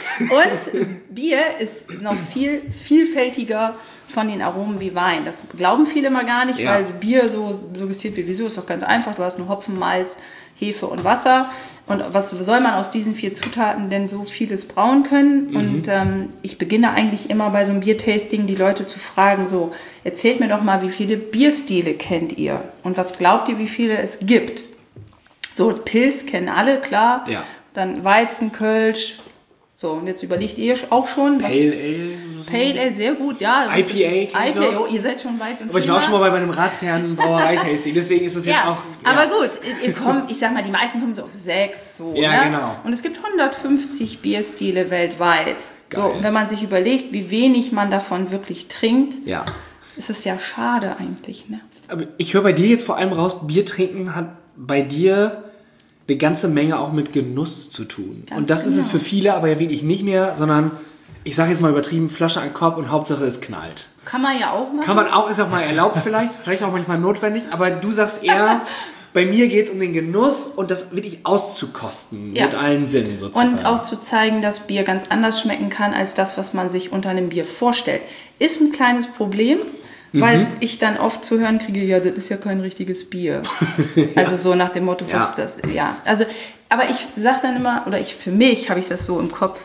Und Bier ist noch viel vielfältiger von den Aromen wie Wein. Das glauben viele mal gar nicht, ja. weil Bier so suggestiert wird. Wieso? Ist doch ganz einfach. Du hast nur Hopfen, Malz, Hefe und Wasser. Und was soll man aus diesen vier Zutaten denn so vieles brauen können? Mhm. Und ähm, ich beginne eigentlich immer bei so einem Biertasting die Leute zu fragen, so, erzählt mir doch mal, wie viele Bierstile kennt ihr? Und was glaubt ihr, wie viele es gibt? So, Pils kennen alle, klar. Ja. Dann Weizen, Kölsch. So, und jetzt überlegt ihr auch schon. Pale Ale. So. Pale Ale, sehr gut, ja. I P A. I P A, oh, ihr seid schon weit. Aber ich war auch schon mal bei meinem Ratsherrn Brauerei-Tasting, deswegen ist das jetzt ja, auch... Ja. Aber gut, ihr kommt, ich sag mal, die meisten kommen so auf sechs. So, ja, ne? genau. Und es gibt hundertfünfzig Bierstile weltweit. Geil. So, und wenn man sich überlegt, wie wenig man davon wirklich trinkt, ja. ist es ja schade eigentlich. Ne? Aber ich höre bei dir jetzt vor allem raus, Bier trinken hat bei dir eine ganze Menge auch mit Genuss zu tun. Ganz und das genau. ist es für viele aber ja wirklich nicht mehr, sondern ich sage jetzt mal übertrieben, Flasche an Korb und Hauptsache es knallt. Kann man ja auch machen. Kann man auch, ist auch mal erlaubt vielleicht, vielleicht auch manchmal notwendig, aber du sagst eher, bei mir geht es um den Genuss und das wirklich auszukosten ja. mit allen Sinnen sozusagen. Und auch zu zeigen, dass Bier ganz anders schmecken kann als das, was man sich unter einem Bier vorstellt. Ist ein kleines Problem, weil mhm. ich dann oft zu hören kriege, ja, das ist ja kein richtiges Bier. ja. Also so nach dem Motto, was ja. das, ja. Also, aber ich sage dann immer, oder ich für mich habe ich das so im Kopf,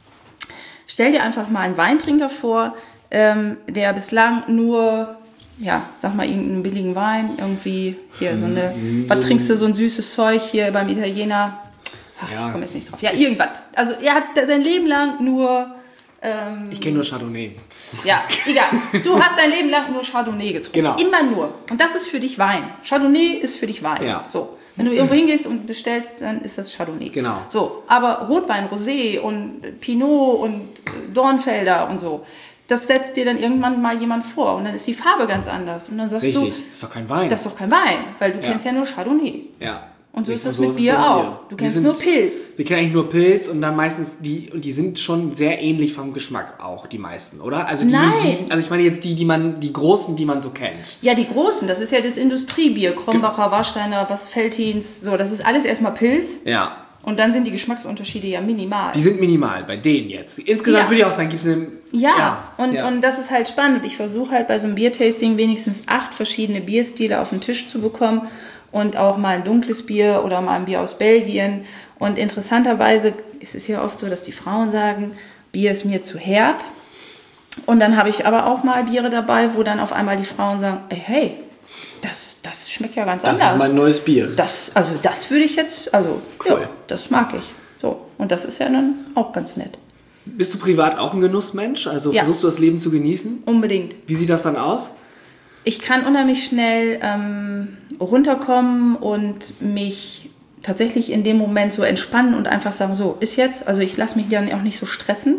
stell dir einfach mal einen Weintrinker vor, ähm, der bislang nur, ja, sag mal, irgendeinen billigen Wein, irgendwie, hier so eine, mhm. was trinkst du, so ein süßes Zeug hier beim Italiener? Ach, ja. ich komme jetzt nicht drauf. Ja, irgendwas. Also er hat sein Leben lang nur... Ähm, ich kenne nur Chardonnay. Ja, egal. Du hast dein Leben lang nur Chardonnay getrunken. Genau. Immer nur. Und das ist für dich Wein. Chardonnay ist für dich Wein. Ja. So. Wenn du irgendwo hingehst und bestellst, dann ist das Chardonnay. Genau. So. Aber Rotwein, Rosé und Pinot und Dornfelder und so, das setzt dir dann irgendwann mal jemand vor. Und dann ist die Farbe ganz anders. Und dann sagst Richtig. du... Richtig, das ist doch kein Wein. Das ist doch kein Wein, weil du ja. kennst ja nur Chardonnay. Ja. Und so Richtig, ist das so mit ist Bier bei auch. Bier. Du kennst sind, nur Pilz. Wir kennen eigentlich nur Pilz und dann meistens die, und die sind schon sehr ähnlich vom Geschmack auch, die meisten, oder? Also die, Nein. Die, also ich meine jetzt die, die man, die großen, die man so kennt. Ja, die großen, das ist ja das Industriebier. Krombacher, Warsteiner, was Veltins, so, das ist alles erstmal Pilz. Ja. Und dann sind die Geschmacksunterschiede ja minimal. Die sind minimal bei denen jetzt. Insgesamt ja. würde ich auch sagen, gibt es eine... Ja, ja. Und, ja. und das ist halt spannend. Ich versuche halt bei so einem Biertasting wenigstens acht verschiedene Bierstile auf den Tisch zu bekommen. Und auch mal ein dunkles Bier oder mal ein Bier aus Belgien. Und interessanterweise ist es ja oft so, dass die Frauen sagen, Bier ist mir zu herb. Und dann habe ich aber auch mal Biere dabei, wo dann auf einmal die Frauen sagen, ey, hey, das, das schmeckt ja ganz das anders. Das ist mein neues Bier. Das, also das würde ich jetzt, also cool. ja, das mag ich. So, und das ist ja dann auch ganz nett. Bist du privat auch ein Genussmensch? Also ja. versuchst du das Leben zu genießen? Unbedingt. Wie sieht das dann aus? Ich kann unheimlich schnell ähm, runterkommen und mich tatsächlich in dem Moment so entspannen und einfach sagen, so, ist jetzt, also ich lasse mich dann auch nicht so stressen.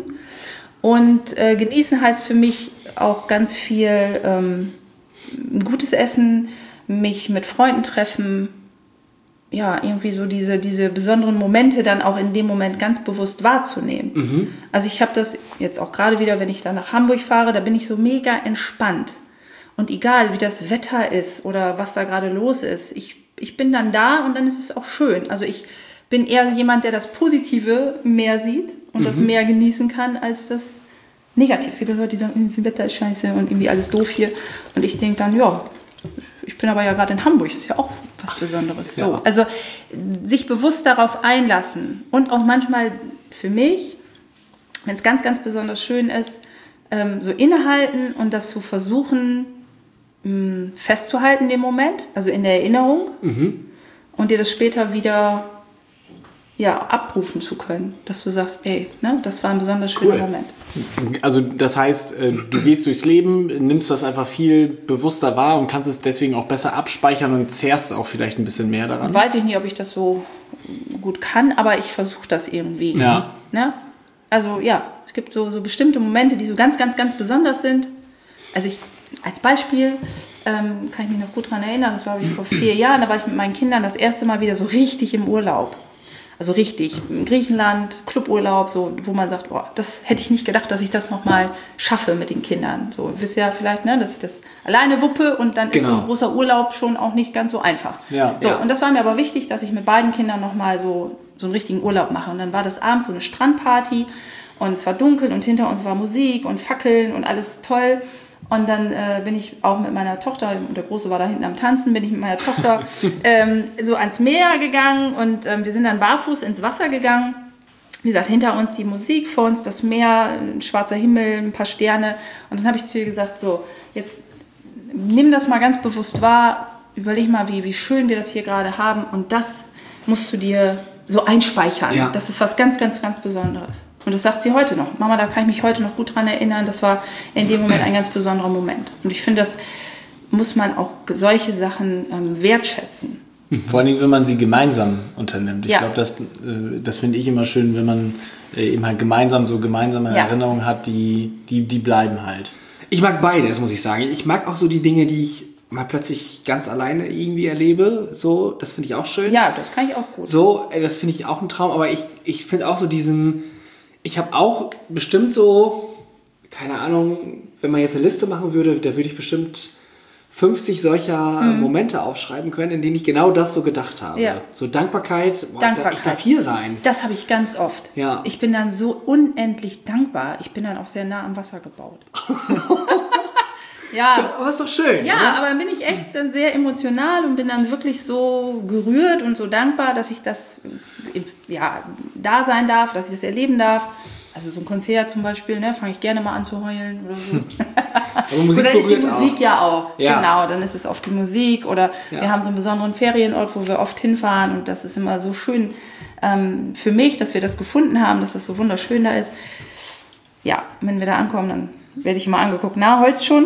Und äh, genießen heißt für mich auch ganz viel ähm, gutes Essen, mich mit Freunden treffen, ja, irgendwie so diese, diese besonderen Momente dann auch in dem Moment ganz bewusst wahrzunehmen. Mhm. Also ich habe das jetzt auch gerade wieder, wenn ich dann nach Hamburg fahre, da bin ich so mega entspannt. Und egal, wie das Wetter ist oder was da gerade los ist, ich, ich bin dann da und dann ist es auch schön. Also ich bin eher jemand, der das Positive mehr sieht und mhm. das mehr genießen kann, als das Negative. Es gibt Leute, die sagen, das Wetter ist scheiße und irgendwie alles doof hier. Und ich denke dann, ja, ich bin aber ja gerade in Hamburg, ist ja auch was Besonderes. Ja. So, also sich bewusst darauf einlassen und auch manchmal für mich, wenn es ganz, ganz besonders schön ist, ähm, so innehalten und das zu versuchen, mh, festzuhalten in dem Moment, also in der Erinnerung, mhm. und dir das später wieder ja, abrufen zu können. Dass du sagst, ey, ne, das war ein besonders schöner Cool. Moment. Also das heißt, äh, du gehst durchs Leben, nimmst das einfach viel bewusster wahr und kannst es deswegen auch besser abspeichern und zehrst auch vielleicht ein bisschen mehr daran. Weiß ich nicht, ob ich das so gut kann, aber ich versuche das irgendwie. Ja. Ne? Also ja, es gibt so, so bestimmte Momente, die so ganz, ganz, ganz besonders sind. Also ich, als Beispiel ähm, kann ich mich noch gut daran erinnern, das war ich vor vier Jahren, da war ich mit meinen Kindern das erste Mal wieder so richtig im Urlaub. Also richtig, in Griechenland, Cluburlaub, so, wo man sagt, oh, das hätte ich nicht gedacht, dass ich das nochmal schaffe mit den Kindern. So, ihr wisst ja vielleicht, ne, dass ich das alleine wuppe und dann Genau. ist so ein großer Urlaub schon auch nicht ganz so einfach. Ja. So, Ja. und das war mir aber wichtig, dass ich mit beiden Kindern nochmal so, so einen richtigen Urlaub mache. Und dann war das abends so eine Strandparty und es war dunkel und hinter uns war Musik und Fackeln und alles toll. Und dann äh, bin ich auch mit meiner Tochter, der Große war da hinten am Tanzen, bin ich mit meiner Tochter ähm, so ans Meer gegangen und ähm, wir sind dann barfuß ins Wasser gegangen. Wie gesagt, hinter uns die Musik, vor uns das Meer, ein schwarzer Himmel, ein paar Sterne. Und dann habe ich zu ihr gesagt, so, jetzt nimm das mal ganz bewusst wahr, überleg mal, wie, wie schön wir das hier gerade haben und das musst du dir so einspeichern. Ja. Das ist was ganz, ganz, ganz Besonderes. Und das sagt sie heute noch. Mama, da kann ich mich heute noch gut dran erinnern. Das war in dem Moment ein ganz besonderer Moment. Und ich finde, das muss man auch solche Sachen ähm, wertschätzen. Vor allen Dingen, wenn man sie gemeinsam unternimmt. Ich Ja. glaube, das, äh, das finde ich immer schön, wenn man äh, eben halt gemeinsam so gemeinsame Ja. Erinnerungen hat, die, die, die bleiben halt. Ich mag beides, muss ich sagen. Ich mag auch so die Dinge, die ich mal plötzlich ganz alleine irgendwie erlebe. So, das finde ich auch schön. Ja, das kann ich auch gut. So, äh, das finde ich auch ein Traum. Aber ich, ich finde auch so diesen... Ich habe auch bestimmt so, keine Ahnung, wenn man jetzt eine Liste machen würde, da würde ich bestimmt fünfzig solcher Mhm. Momente aufschreiben können, in denen ich genau das so gedacht habe. Ja. So Dankbarkeit, boah, Dankbarkeit. Ich, darf, ich darf hier sein. Das habe ich ganz oft. Ja. Ich bin dann so unendlich dankbar. Ich bin dann auch sehr nah am Wasser gebaut. Ja, Aber ist doch schön. ja, oder? aber dann bin ich echt dann sehr emotional und bin dann wirklich so gerührt und so dankbar, dass ich das ja, da sein darf, dass ich das erleben darf. Also so ein Konzert zum Beispiel, ne, fange ich gerne mal an zu heulen oder so. Aber Musik oder ist die berührt Musik auch. ja auch. Ja. Genau, dann ist es oft die Musik oder Ja. wir haben so einen besonderen Ferienort, wo wir oft hinfahren und das ist immer so schön ähm, für mich, dass wir das gefunden haben, dass das so wunderschön da ist. Ja, wenn wir da ankommen, dann werde ich immer angeguckt. Na, Holz schon?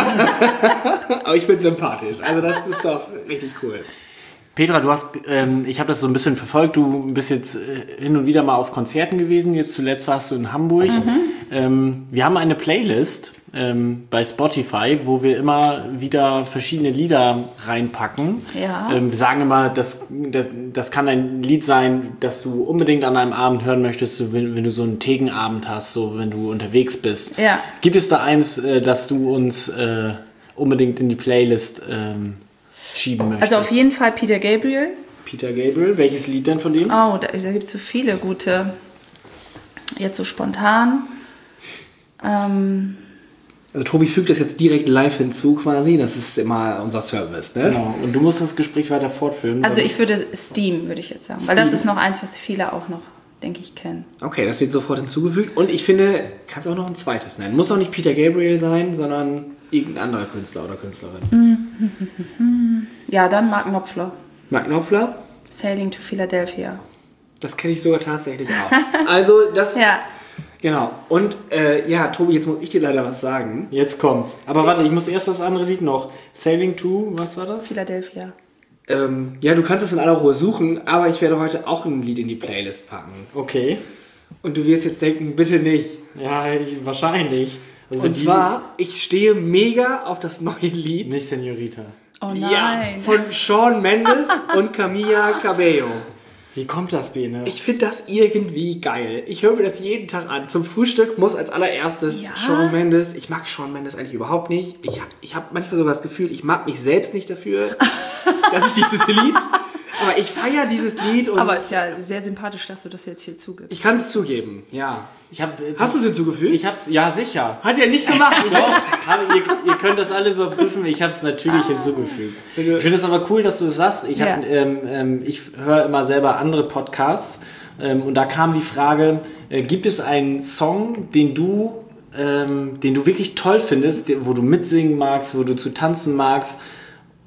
Aber ich bin sympathisch. Also das ist doch richtig cool. Petra, du hast, ähm, ich habe das so ein bisschen verfolgt, du bist jetzt äh, hin und wieder mal auf Konzerten gewesen, jetzt zuletzt warst du in Hamburg. Ähm, wir haben eine Playlist ähm, bei Spotify, wo wir immer wieder verschiedene Lieder reinpacken. Ja. Ähm, wir sagen immer, das, das, das kann ein Lied sein, das du unbedingt an einem Abend hören möchtest, so wenn, wenn du so einen Tegenabend hast, so wenn du unterwegs bist. Ja. Gibt es da eins, äh, das du uns äh, unbedingt in die Playlist ähm, schieben möchtest? Also auf jeden Fall Peter Gabriel. Peter Gabriel, welches Lied denn von dem? Oh, da, da gibt es so viele gute. Jetzt so spontan. Ähm, Also Tobi fügt das jetzt direkt live hinzu quasi. Das ist immer unser Service, ne? Genau. Und du musst das Gespräch weiter fortführen. also weil- ich würde Steam, würde ich jetzt sagen. Weil das ist noch eins, was viele auch noch, denke ich, kennen. Okay, das wird sofort hinzugefügt. Und ich finde, kannst auch noch ein zweites nennen. Muss auch nicht Peter Gabriel sein, sondern irgendein anderer Künstler oder Künstlerin. Ja, dann Mark Knopfler. Mark Knopfler, Sailing to Philadelphia. das kenne ich sogar tatsächlich auch. Also das, Ja. genau. Und äh, ja, Tobi, jetzt muss ich dir leider was sagen. Jetzt kommt's. Aber warte, ich muss erst das andere Lied noch. Sailing to, was war das? Philadelphia. Ähm, ja, du kannst es in aller Ruhe suchen, aber ich werde heute auch ein Lied in die Playlist packen. Okay. Und du wirst jetzt denken, bitte nicht. Ja, ich, wahrscheinlich. Also Und die- zwar, ich stehe mega auf das neue Lied. Nicht Senorita. Oh Ja, nein. von Shawn Mendes und Camila Cabello. Wie kommt das, Bene? Ich finde das irgendwie geil. Ich höre mir das jeden Tag an. Zum Frühstück muss als allererstes Ja? Shawn Mendes. Ich mag Shawn Mendes eigentlich überhaupt nicht. Ich, hab- ich habe manchmal sogar das Gefühl, ich mag mich selbst nicht dafür, dass ich dieses Lied. Aber ich feiere dieses Lied und Aber es ist ja sehr sympathisch, dass du das jetzt hier zugibst. ich kann es zugeben. Ja. ich hab, Hast du es hinzugefügt? Ich hab's, ja sicher. Hat er nicht gemacht. Ich Doch, hab, ihr, ihr könnt das alle überprüfen. Ich habe es natürlich hinzugefügt. Ich finde es aber cool, dass du es sagst. Ich, hab, Ja. ähm, ähm, ich höre immer selber andere Podcasts ähm, und da kam die Frage, äh, gibt es einen Song, den du, ähm, den du wirklich toll findest, den, wo du mitsingen magst, wo du zu tanzen magst,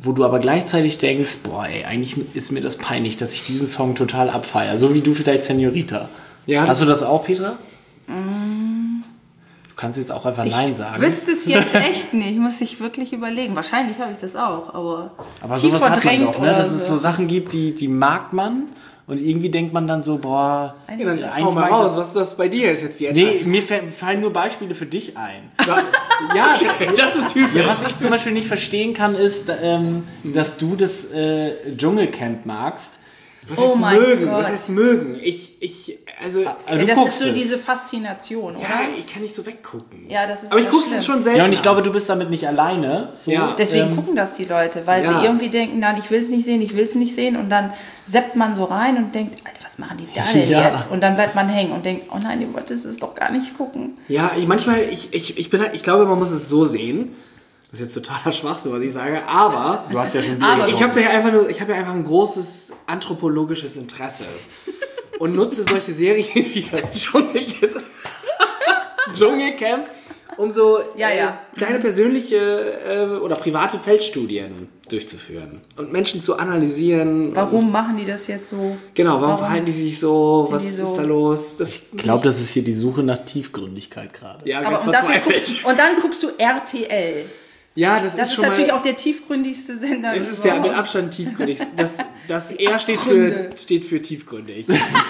wo du aber gleichzeitig denkst, boah, ey, eigentlich ist mir das peinlich, dass ich diesen Song total abfeiere. So wie du vielleicht Senorita. Ja, Hast du das auch, Petra? Mm. Du kannst jetzt auch einfach Nein sagen. Ich wüsste es jetzt echt nicht. Muss ich wirklich überlegen. Wahrscheinlich habe ich das auch, aber, aber tief sowas hat man verdrängt doch, ne? Dass oder es so Sachen gibt, die, die mag man. Und irgendwie denkt man dann so, boah... Ja, dann hau mal raus, was ist das bei dir ist jetzt die Nee, mir fallen nur Beispiele für dich ein. Ja, das ist typisch. Ja, was ich zum Beispiel nicht verstehen kann, ist, ähm, dass du das äh, Dschungelcamp magst. Was Oh heißt mein mögen? Gott. Was heißt mögen? Ich, ich, also... Also Ja, du das ist so es. diese Faszination, oder? Ja, ich kann nicht so weggucken. Ja, das ist Aber ich aber gucke es schlimm. schon selten. Ja, und ich glaube, du bist damit nicht alleine. So, Ja. Deswegen ähm, gucken das die Leute, weil ja. sie irgendwie denken, nein, ich will es nicht sehen, ich will es nicht sehen. Und dann seppt man so rein und denkt, Alter, was machen die da denn Ja. jetzt? Und dann bleibt man hängen und denkt, oh nein, ihr wollt es doch gar nicht gucken. Ja, ich manchmal, ich, ich, ich bin halt, ich glaube, man muss es so sehen. Das ist jetzt totaler Schwachsinn, was ich sage, aber Du hast ja schon Aber- ich habe da ja einfach nur, ich habe ja einfach ein großes anthropologisches Interesse und nutze solche Serien wie das Dschungel, Dschungelcamp, um so Ja, äh, ja. kleine persönliche äh, oder private Feldstudien durchzuführen und Menschen zu analysieren. Warum machen die das jetzt so? Genau, warum, Warum verhalten die sich so? sind Was die so- ist da los? Das, Ich glaube, das ist hier die Suche nach Tiefgründigkeit gerade. ja, Aber ganz und, dafür verzweifelt. guckst, und dann guckst du R T L. Ja, das, Das ist ist schon natürlich mal... auch der tiefgründigste Sender. Es ist ja mit überhaupt. Abstand tiefgründig. Das, das R steht für, Abgründe. steht für tiefgründig.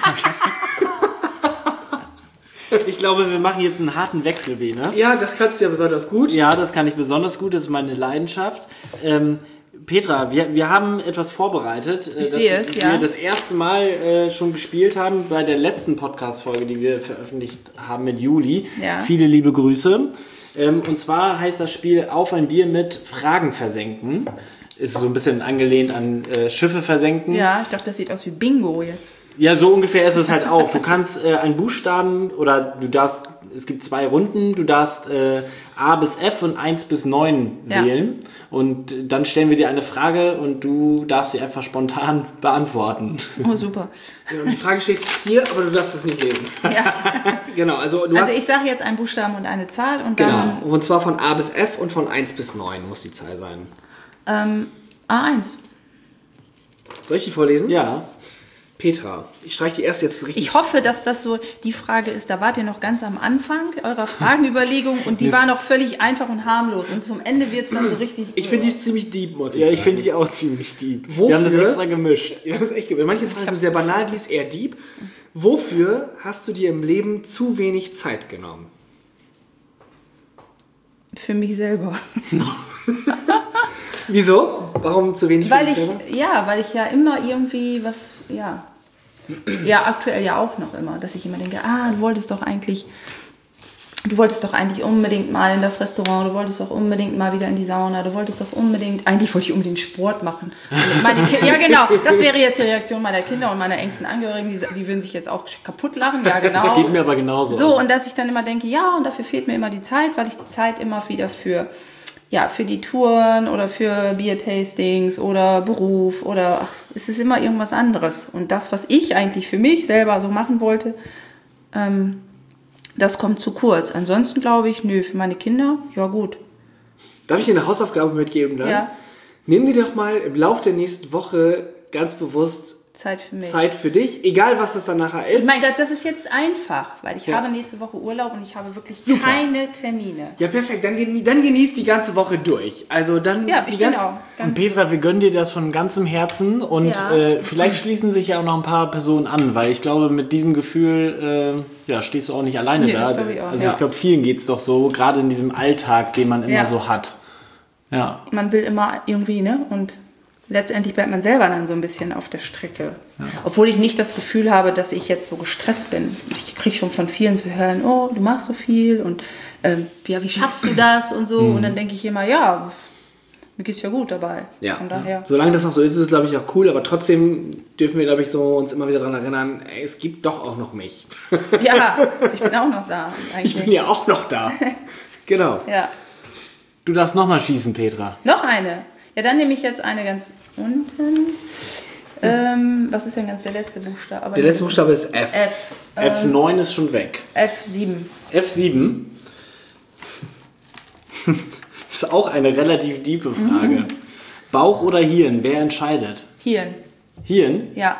Ich glaube, wir machen jetzt einen harten Wechsel, Bene. Ja, das kannst du ja besonders gut. Ja, das kann ich besonders gut, das ist meine Leidenschaft. Ähm, Petra, wir, wir haben etwas vorbereitet, äh, Ich das sehe es, wir ja. das erste Mal äh, schon gespielt haben bei der letzten Podcast-Folge, die wir veröffentlicht haben mit Juli. Ja. Viele liebe Grüße. Ähm, und zwar heißt das Spiel Auf ein Bier mit Fragen versenken. Ist so ein bisschen angelehnt an äh, Schiffe versenken. Ja, ich dachte, das sieht aus wie Bingo jetzt. Ja, so ungefähr ist es halt auch. Du kannst äh, einen Buchstaben oder du darfst, es gibt zwei Runden, du darfst äh, A bis F und eins bis neun Ja. wählen. Und dann stellen wir dir eine Frage und du darfst sie einfach spontan beantworten. Oh, super. Ja, und die Frage steht hier, aber du darfst es nicht lesen. Ja. Genau, also du Also hast... ich sage jetzt einen Buchstaben und eine Zahl und Genau, dann und zwar von A bis F und von eins bis neun muss die Zahl sein. ähm, A eins. Soll ich die vorlesen? Ja. Petra, ich streiche die erst jetzt richtig... Ich hoffe, dass das so die Frage ist, da wart ihr noch ganz am Anfang eurer Fragenüberlegung und die war noch völlig einfach und harmlos und zum Ende wird es dann so richtig... Ich finde die ziemlich deep, muss ich Ja, sagen. ich finde die auch ziemlich deep. Wofür? Wir haben das extra gemischt. Wir haben es echt gemacht. Manche Fragen sind sehr banal, die ist eher deep. Wofür hast du dir im Leben zu wenig Zeit genommen? Für mich selber. Wieso? Warum zu wenig für Weil dich ich, selber? ja, weil ich ja immer irgendwie was, ja, ja, aktuell ja auch noch immer, dass ich immer denke, ah, du wolltest doch eigentlich, du wolltest doch eigentlich unbedingt mal in das Restaurant, du wolltest doch unbedingt mal wieder in die Sauna, du wolltest doch unbedingt, eigentlich wollte ich unbedingt Sport machen. Und meine Ki- ja, genau, das wäre jetzt die Reaktion meiner Kinder und meiner engsten Angehörigen, die, die würden sich jetzt auch kaputt lachen, ja, genau. Das geht mir aber genauso. So, und dass ich dann immer denke, ja, und dafür fehlt mir immer die Zeit, weil ich die Zeit immer wieder für, ja, für die Touren oder für Biertastings oder Beruf oder ach, es ist immer irgendwas anderes. Und das, was ich eigentlich für mich selber so machen wollte, ähm, das kommt zu kurz. Ansonsten glaube ich, nö, für meine Kinder, ja gut. Darf ich dir eine Hausaufgabe mitgeben dann? Ja. Nimm dir doch mal im Laufe der nächsten Woche ganz bewusst Zeit für mich. Zeit für dich, egal was das dann nachher ist. Ich meine, das ist jetzt einfach, weil ich Ja. habe nächste Woche Urlaub und ich habe wirklich Super. keine Termine. Ja, perfekt, dann, geni- dann genieß die ganze Woche durch. Also dann Ja, die ich bin ganze... auch. Und Ganz Petra, wir gönnen dir das von ganzem Herzen und Ja. äh, vielleicht schließen sich ja auch noch ein paar Personen an, weil ich glaube, mit diesem Gefühl äh, ja, stehst du auch nicht alleine Nee, da. das glaube ich auch, also ja. ich glaube, vielen geht es doch so, gerade in diesem Alltag, den man immer Ja. so hat. Ja. man will immer irgendwie, ne? Und letztendlich bleibt man selber dann so ein bisschen auf der Strecke. Obwohl ich nicht das Gefühl habe, dass ich jetzt so gestresst bin. Ich kriege schon von vielen zu hören, oh, du machst so viel und ähm, ja, wie schaffst du das und so. Und dann denke ich immer, ja, mir geht's ja gut dabei. Ja, Von daher. solange das noch so ist, ist es, glaube ich, auch cool. Aber trotzdem dürfen wir, glaube ich, so uns immer wieder daran erinnern, ey, es gibt doch auch noch mich. Ja, also ich bin auch noch da. Eigentlich. Ich bin ja auch noch da. Genau. Ja. Du darfst nochmal schießen, Petra. Noch eine. Ja, dann nehme ich jetzt eine ganz unten. Ähm, was ist denn ganz der letzte Buchstabe? Aber Der letzte Buchstabe ist F. F. F neun ist schon weg. F sieben. F sieben ist auch eine relativ diepe Frage. Bauch oder Hirn? Wer entscheidet? Hirn. Hirn? Ja.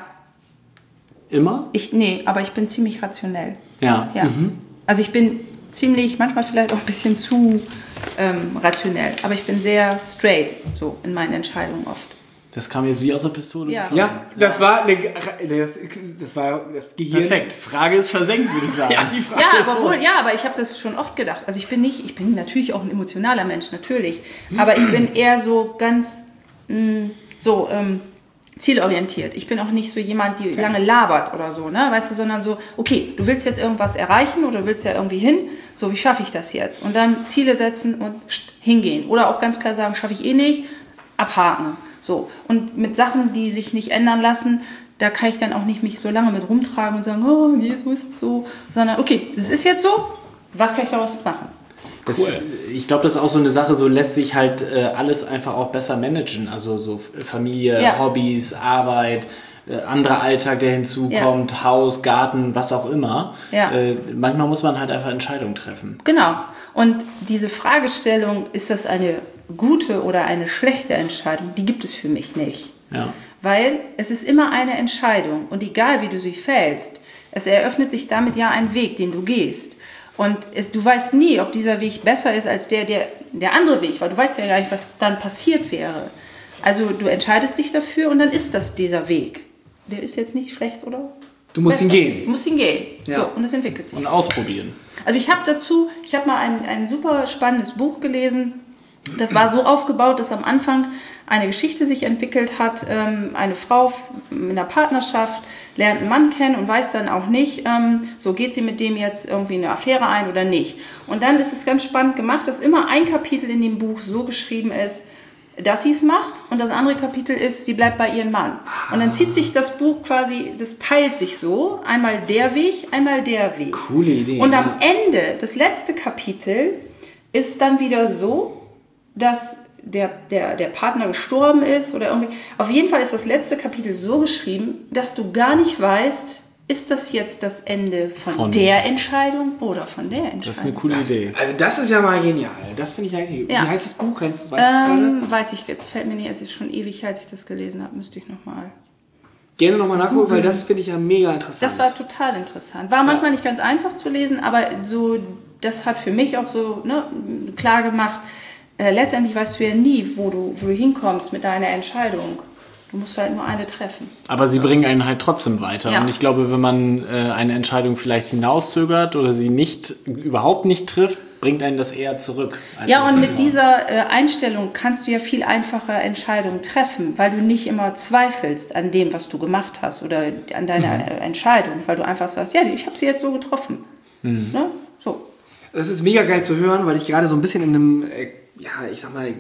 Immer? Ich, nee, aber ich bin ziemlich rationell. Ja. Ja. Mhm. Also ich bin ziemlich, manchmal vielleicht auch ein bisschen zu ähm, rationell, aber ich bin sehr straight so in meinen Entscheidungen oft. Das kam jetzt wie aus der Pistole. Ja, ja das war eine, das, das war das Gehirn. Perfekt. Frage ist versenkt, würde ich sagen. ja, die Frage ja, ist aber wohl, ja, aber ich habe das schon oft gedacht. Also ich bin nicht, ich bin natürlich auch ein emotionaler Mensch, natürlich. Aber ich bin eher so ganz mh, so ähm, zielorientiert. Ich bin auch nicht so jemand, die lange labert oder so, ne, weißt du, sondern so, okay, du willst jetzt irgendwas erreichen oder du willst ja irgendwie hin, so, wie schaffe ich das jetzt? Und dann Ziele setzen und hingehen. Oder auch ganz klar sagen, schaffe ich eh nicht, abhaken. So. Und mit Sachen, die sich nicht ändern lassen, da kann ich dann auch nicht mich so lange mit rumtragen und sagen, oh, nee, so ist es so, sondern, okay, das ist jetzt so, was kann ich daraus machen? Das, cool. Ich glaube, das ist auch so eine Sache, so lässt sich halt äh, alles einfach auch besser managen. Also so Familie, ja. Hobbys, Arbeit, äh, anderer Alltag, der hinzukommt, ja. Haus, Garten, was auch immer. Ja. Äh, manchmal muss man halt einfach Entscheidungen treffen. Genau. Und diese Fragestellung, ist das eine gute oder eine schlechte Entscheidung, die gibt es für mich nicht. Ja. Weil es ist immer eine Entscheidung und egal wie du sie fällst, es eröffnet sich damit ja ein Weg, den du gehst. Und es, du weißt nie, ob dieser Weg besser ist als der, der, der andere Weg, weil du weißt ja gar nicht, was dann passiert wäre. Also du entscheidest dich dafür und dann ist das dieser Weg. Der ist jetzt nicht schlecht, oder? Du musst besser. ihn gehen. Du musst ihn gehen. Ja. So, und es entwickelt sich. Und ausprobieren. Also ich habe dazu, ich habe mal ein, ein super spannendes Buch gelesen. Das war so aufgebaut, dass am Anfang eine Geschichte sich entwickelt hat. Ähm, eine Frau in einer Partnerschaft lernt einen Mann kennen und weiß dann auch nicht, ähm, so geht sie mit dem jetzt irgendwie eine Affäre ein oder nicht. Und dann ist es ganz spannend gemacht, dass immer ein Kapitel in dem Buch so geschrieben ist, dass sie es macht und das andere Kapitel ist, sie bleibt bei ihrem Mann. Und dann zieht sich das Buch quasi, das teilt sich so, einmal der Weg, einmal der Weg. Coole Idee. Und am Ende, das letzte Kapitel, ist dann wieder so, dass der, der, der Partner gestorben ist oder irgendwie. Auf jeden Fall ist das letzte Kapitel so geschrieben, dass du gar nicht weißt, ist das jetzt das Ende von, von der Entscheidung oder von der Entscheidung? Das ist eine coole Idee. Also das ist ja mal genial. Das finde ich eigentlich. Ja. Wie heißt das Buch? Weißt du es ähm, gerade? Weiß ich jetzt. Fällt mir nicht. Es ist schon ewig, als ich das gelesen habe. Müsste ich nochmal. Gerne nochmal nachgucken, weil das finde ich ja mega interessant. Das war total interessant. War manchmal ja. nicht ganz einfach zu lesen, aber so, das hat für mich auch so ne, klar gemacht, äh, letztendlich weißt du ja nie, wo du, wo du hinkommst mit deiner Entscheidung. Du musst halt nur eine treffen. Aber sie bringen einen halt trotzdem weiter. Ja. Und ich glaube, wenn man äh, eine Entscheidung vielleicht hinauszögert oder sie nicht überhaupt nicht trifft, bringt einen das eher zurück. Ja, und mit dieser äh, Einstellung kannst du ja viel einfacher Entscheidungen treffen, weil du nicht immer zweifelst an dem, was du gemacht hast oder an deiner mhm. äh, Entscheidung, weil du einfach sagst, ja, ich habe sie jetzt so getroffen. Mhm. Ne? So. Das ist mega geil zu hören, weil ich gerade so ein bisschen in einem, äh, ja, ich sag mal,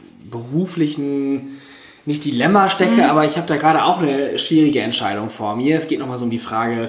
beruflichen, nicht Dilemma stecke, mhm. aber ich habe da gerade auch eine schwierige Entscheidung vor mir. Es geht nochmal so um die Frage,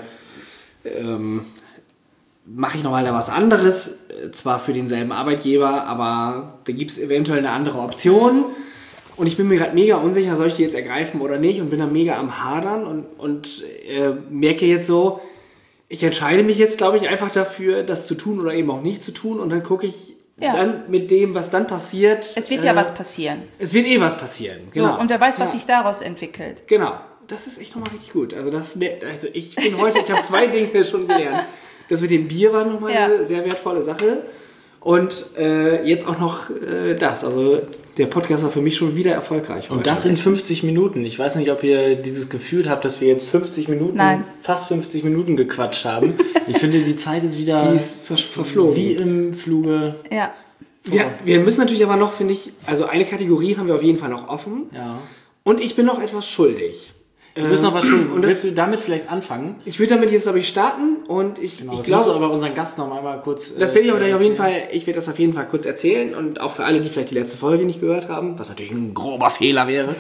ähm, mache ich nochmal da was anderes, zwar für denselben Arbeitgeber, aber da gibt es eventuell eine andere Option und ich bin mir gerade mega unsicher, soll ich die jetzt ergreifen oder nicht und bin da mega am Hadern und, und äh, merke jetzt so, ich entscheide mich jetzt, glaube ich, einfach dafür, das zu tun oder eben auch nicht zu tun und dann gucke ich ja. dann mit dem, was dann passiert. Es wird äh, ja was passieren. Es wird eh was passieren, genau. So, und wer weiß, was ja. sich daraus entwickelt. Genau, das ist echt nochmal richtig gut. Also, das, also ich bin heute, ich habe zwei Dinge schon gelernt. Das mit dem Bier war nochmal ja. eine sehr wertvolle Sache. Und äh, jetzt auch noch äh, das. Also der Podcast war für mich schon wieder erfolgreich. Und das in fünfzig Minuten. Ich weiß nicht, ob ihr dieses Gefühl habt, dass wir jetzt fünfzig Minuten, Nein. fast fünfzig Minuten gequatscht haben. Ich finde, die Zeit ist wieder die ist ver- verflogen. Wie im Fluge. Ja. Wir, wir müssen natürlich aber noch, finde ich, also eine Kategorie haben wir auf jeden Fall noch offen. Ja. Und ich bin noch etwas schuldig. Du bist noch was schuldig. Und willst du damit vielleicht anfangen? Ich würde damit jetzt, glaube ich, starten und ich, genau, ich das glaube... musst du aber unseren Gast noch einmal kurz... Das werde ich aber auf jeden Fall, ich werde das auf jeden Fall kurz erzählen und auch für alle, die vielleicht die letzte Folge nicht gehört haben, was natürlich ein grober Fehler wäre.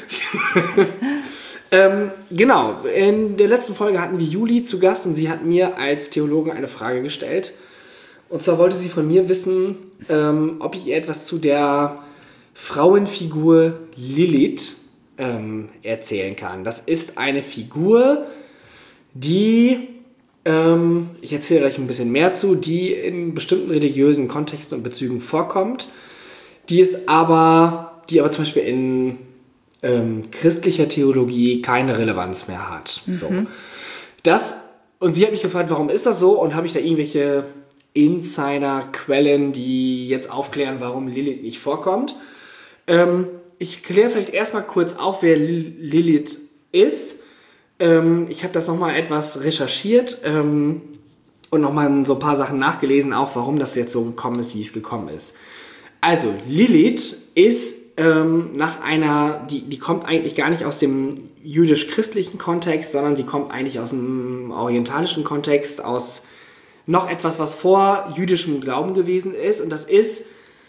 ähm, genau, in der letzten Folge hatten wir Juli zu Gast und sie hat mir als Theologin eine Frage gestellt. Und zwar wollte sie von mir wissen, ähm, ob ich ihr etwas zu der Frauenfigur Lilith ähm, erzählen kann. Das ist eine Figur, die, ähm, ich erzähle gleich ein bisschen mehr zu, die in bestimmten religiösen Kontexten und Bezügen vorkommt, die ist aber, die aber zum Beispiel in ähm, christlicher Theologie keine Relevanz mehr hat. Mhm. So. Das, und sie hat mich gefragt, warum ist das so? Und habe ich da irgendwelche Insider-Quellen, die jetzt aufklären, warum Lilith nicht vorkommt? Ähm, ich kläre vielleicht erstmal kurz auf, wer Lilith ist. Ähm, ich habe das nochmal etwas recherchiert ähm, und nochmal so ein paar Sachen nachgelesen, auch warum das jetzt so gekommen ist, wie es gekommen ist. Also, Lilith ist ähm, nach einer, die, die kommt eigentlich gar nicht aus dem jüdisch-christlichen Kontext, sondern die kommt eigentlich aus dem orientalischen Kontext, aus noch etwas, was vor jüdischem Glauben gewesen ist. Und das ist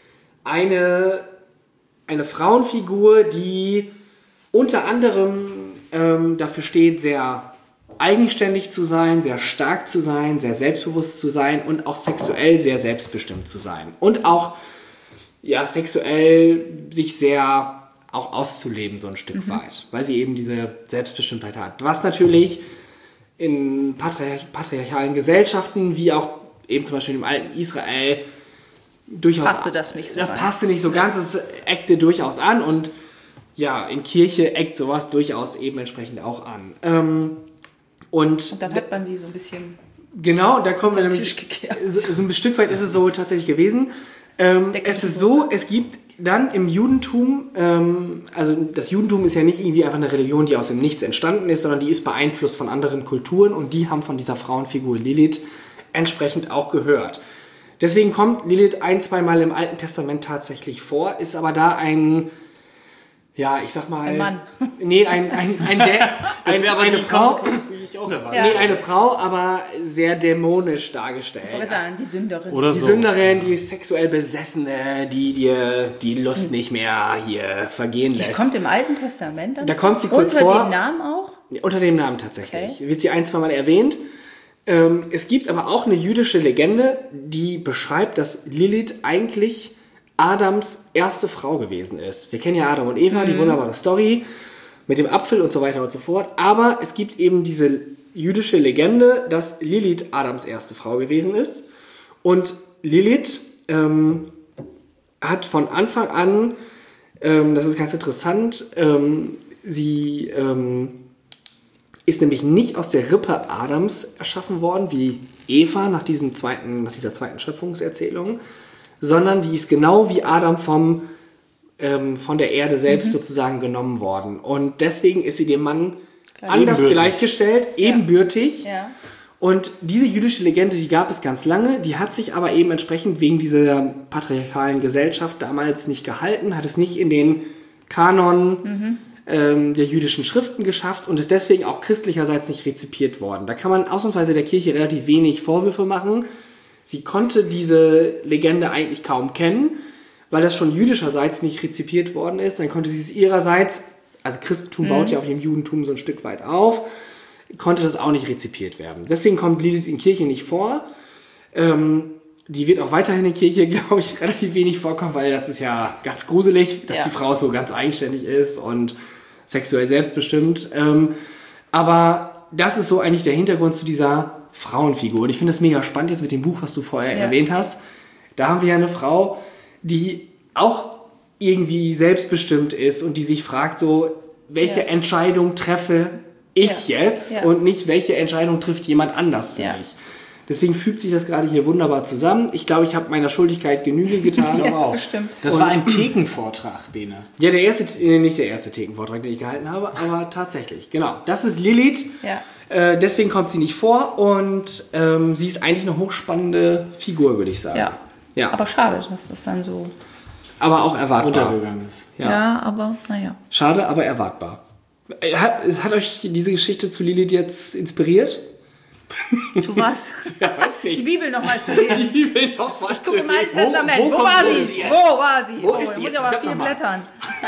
eine, eine Frauenfigur, die unter anderem ähm, dafür steht, sehr eigenständig zu sein, sehr stark zu sein, sehr selbstbewusst zu sein und auch sexuell sehr selbstbestimmt zu sein. Und auch ja, sexuell sich sehr auch auszuleben, so ein Stück mhm. weit, weil sie eben diese Selbstbestimmtheit hat. Was natürlich in patriarch- patriarchalen Gesellschaften, wie auch eben zum Beispiel im alten Israel, durchaus... Passte das nicht so Das rein. passte nicht so ganz, es eckte durchaus an und ja, in Kirche eckt sowas durchaus eben entsprechend auch an. Ähm, und, und dann hat man sie so ein bisschen... Genau, da kommen wir nämlich... So, so ein Stück weit ist es so tatsächlich gewesen. Ähm, es ist so, es gibt dann im Judentum, ähm, also das Judentum ist ja nicht irgendwie einfach eine Religion, die aus dem Nichts entstanden ist, sondern die ist beeinflusst von anderen Kulturen und die haben von dieser Frauenfigur Lilith entsprechend auch gehört. Deswegen kommt Lilith ein, zweimal im Alten Testament tatsächlich vor, ist aber da ein, ja, ich sag mal... Ein Mann. Nee, ein, ein, ein, ein, ein aber eine die Frau... Ich auch erwartet. Ja. Nee, eine Frau, aber sehr dämonisch dargestellt. Ich wollte sagen, die Sünderin. Oder Die so. Sünderin, die sexuell Besessene, die dir die Lust nicht mehr hier vergehen lässt. Die kommt im Alten Testament dann? Da kommt sie kurz Unter vor. dem Namen auch? Unter dem Namen tatsächlich. Okay. Wird sie ein, zwei Mal erwähnt. Ähm, es gibt aber auch eine jüdische Legende, die beschreibt, dass Lilith eigentlich Adams erste Frau gewesen ist. Wir kennen ja Adam und Eva, mhm. die wunderbare Story mit dem Apfel und so weiter und so fort. Aber es gibt eben diese jüdische Legende, dass Lilith Adams erste Frau gewesen ist. Und Lilith ähm, hat von Anfang an, ähm, das ist ganz interessant, ähm, sie ähm, ist nämlich nicht aus der Rippe Adams erschaffen worden, wie Eva nach, diesem zweiten, nach dieser zweiten Schöpfungserzählung, sondern die ist genau wie Adam vom, ähm, von der Erde selbst mhm. sozusagen genommen worden. Und deswegen ist sie dem Mann Gleich. anders ebenbürtig. gleichgestellt, ebenbürtig. Ja. Ja. Und diese jüdische Legende, die gab es ganz lange, die hat sich aber eben entsprechend wegen dieser patriarchalen Gesellschaft damals nicht gehalten, hat es nicht in den Kanon mhm. ähm, der jüdischen Schriften geschafft und ist deswegen auch christlicherseits nicht rezipiert worden. Da kann man ausnahmsweise der Kirche relativ wenig Vorwürfe machen. Sie konnte diese Legende eigentlich kaum kennen, weil das schon jüdischerseits nicht rezipiert worden ist. Dann konnte sie es ihrerseits, also Christentum mhm. baut ja auf dem Judentum so ein Stück weit auf, konnte das auch nicht rezipiert werden. Deswegen kommt Lilith in Kirche nicht vor. Ähm, die wird auch weiterhin in Kirche, glaube ich, relativ wenig vorkommen, weil das ist ja ganz gruselig, dass ja. die Frau so ganz eigenständig ist und sexuell selbstbestimmt. Ähm, aber das ist so eigentlich der Hintergrund zu dieser Frauenfigur. Und ich finde das mega spannend jetzt mit dem Buch, was du vorher ja. erwähnt hast. Da haben wir ja eine Frau, die auch irgendwie selbstbestimmt ist und die sich fragt so, welche ja. Entscheidung treffe ich ja. jetzt ja. und nicht, welche Entscheidung trifft jemand anders für ja. mich. Deswegen fügt sich das gerade hier wunderbar zusammen. Ich glaube, ich habe meiner Schuldigkeit Genüge getan. ja, aber auch. Bestimmt. Das und war ein Thekenvortrag, Bene. Ja, der erste, nicht der erste Thekenvortrag, den ich gehalten habe, aber tatsächlich, genau. Das ist Lilith. Ja. Äh, deswegen kommt sie nicht vor und ähm, sie ist eigentlich eine hochspannende Figur, würde ich sagen. Ja. ja. Aber schade, dass das dann so aber auch erwartbar untergegangen ist. Ja, ja aber naja. Schade, aber erwartbar. Hat, hat euch diese Geschichte zu Lilith jetzt inspiriert? Du was? Ja, weiß nicht. Die Bibel nochmal zu lesen. Die Bibel nochmal zu lesen. Guck im Alten Testament. Wo, wo, wo war sie? sie? Wo war sie? Wo oh, ist sie muss jetzt? ich aber Verdammt viel nochmal. blättern.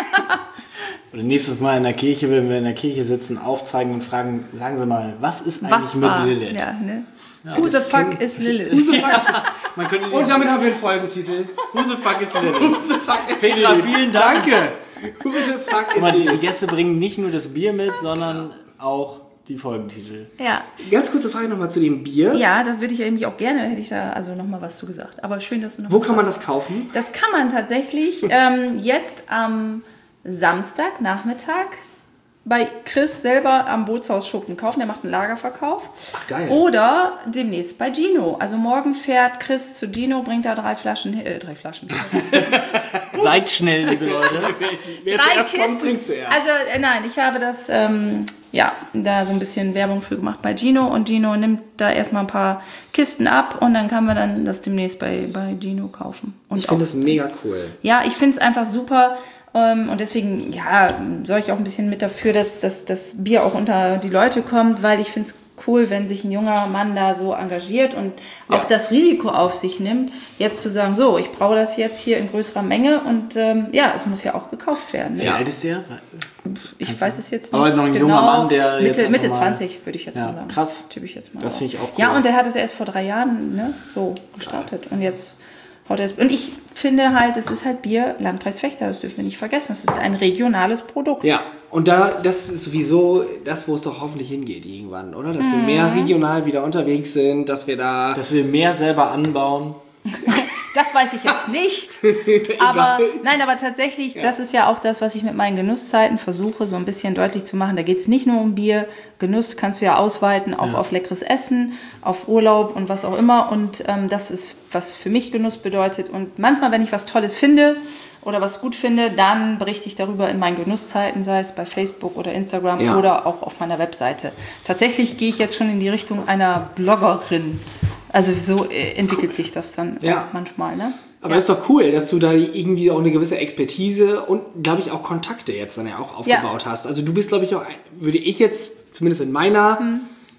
Oder nächstes Mal in der Kirche, wenn wir in der Kirche sitzen, aufzeigen und fragen, sagen Sie mal, was ist eigentlich Was mit war? Lilith? Ja, ne? Ja, Who the das fuck is Lilith? Who the fuck is Man könnte Und damit haben wir einen Folgentitel. Who the fuck is Who Lilith? the fuck is Petra, Lilith? vielen Dank. Danke. Who the fuck Guck is mal, die Lilith? Gäste bringen nicht nur das Bier mit, sondern auch die Folgentitel. Ja. Ganz kurze Frage nochmal zu dem Bier. Ja, das würde ich eigentlich auch gerne, hätte ich da also nochmal was zu gesagt. Aber schön, dass du noch Wo was kann man sagst. das kaufen? Das kann man tatsächlich ähm, jetzt am Samstag, Nachmittag bei Chris selber am Bootshaus Schuppen kaufen. Der macht einen Lagerverkauf. Ach, geil. Oder demnächst bei Gino. Also morgen fährt Chris zu Gino, bringt da drei Flaschen, äh, drei Flaschen. Seid schnell, liebe Leute. Wer drei zuerst Kisten. kommt, trinkt zuerst. Also äh, nein, ich habe das, ähm, ja, da so ein bisschen Werbung für gemacht bei Gino. Und Gino nimmt da erstmal ein paar Kisten ab und dann kann man dann das demnächst bei, bei Gino kaufen. Und ich finde das mega cool. Ja, ich finde es einfach super. Und deswegen, ja, sorge ich auch ein bisschen mit dafür, dass, dass das Bier auch unter die Leute kommt, weil ich finde es cool, wenn sich ein junger Mann da so engagiert und auch Ja. das Risiko auf sich nimmt, jetzt zu sagen, so, ich brauche das jetzt hier in größerer Menge und ähm, ja, es muss ja auch gekauft werden. Wie Ja. alt ist der? Ich weiß es jetzt nicht. Aber noch ein genau. junger Mann, der jetzt Mitte, einfach Mitte mal- zwanzig, würde ich jetzt Ja, mal sagen. krass. Tippe ich jetzt mal Das auf. finde ich auch cool. Ja, und der hat es erst vor drei Jahren ne, so gestartet. Und jetzt haut er es. Und ich finde halt, es ist halt Bier Landkreis Vechta, das dürfen wir nicht vergessen. Es ist ein regionales Produkt. Ja, und da, das ist sowieso das, wo es doch hoffentlich hingeht irgendwann, oder? Dass wir mehr regional wieder unterwegs sind, dass wir da... Dass wir mehr selber anbauen. Das weiß ich jetzt nicht. aber nein, aber tatsächlich, das ist ja auch das, was ich mit meinen Genusszeiten versuche, so ein bisschen deutlich zu machen. Da geht es nicht nur um Bier. Genuss kannst du ja ausweiten, auch Ja. auf leckeres Essen, auf Urlaub und was auch immer. Und ähm, das ist, was für mich Genuss bedeutet. Und manchmal, wenn ich was Tolles finde oder was gut finde, dann berichte ich darüber in meinen Genusszeiten, sei es bei Facebook oder Instagram Ja. oder auch auf meiner Webseite. Tatsächlich gehe ich jetzt schon in die Richtung einer Bloggerin. Also so äh, entwickelt sich das dann Ja. auch manchmal, ne? Aber Ja. ist doch cool, dass du da irgendwie auch eine gewisse Expertise und, glaube ich, auch Kontakte jetzt dann ja auch aufgebaut hast. Also du bist, glaube ich, auch, ein- würde ich jetzt, zumindest in meiner Hm.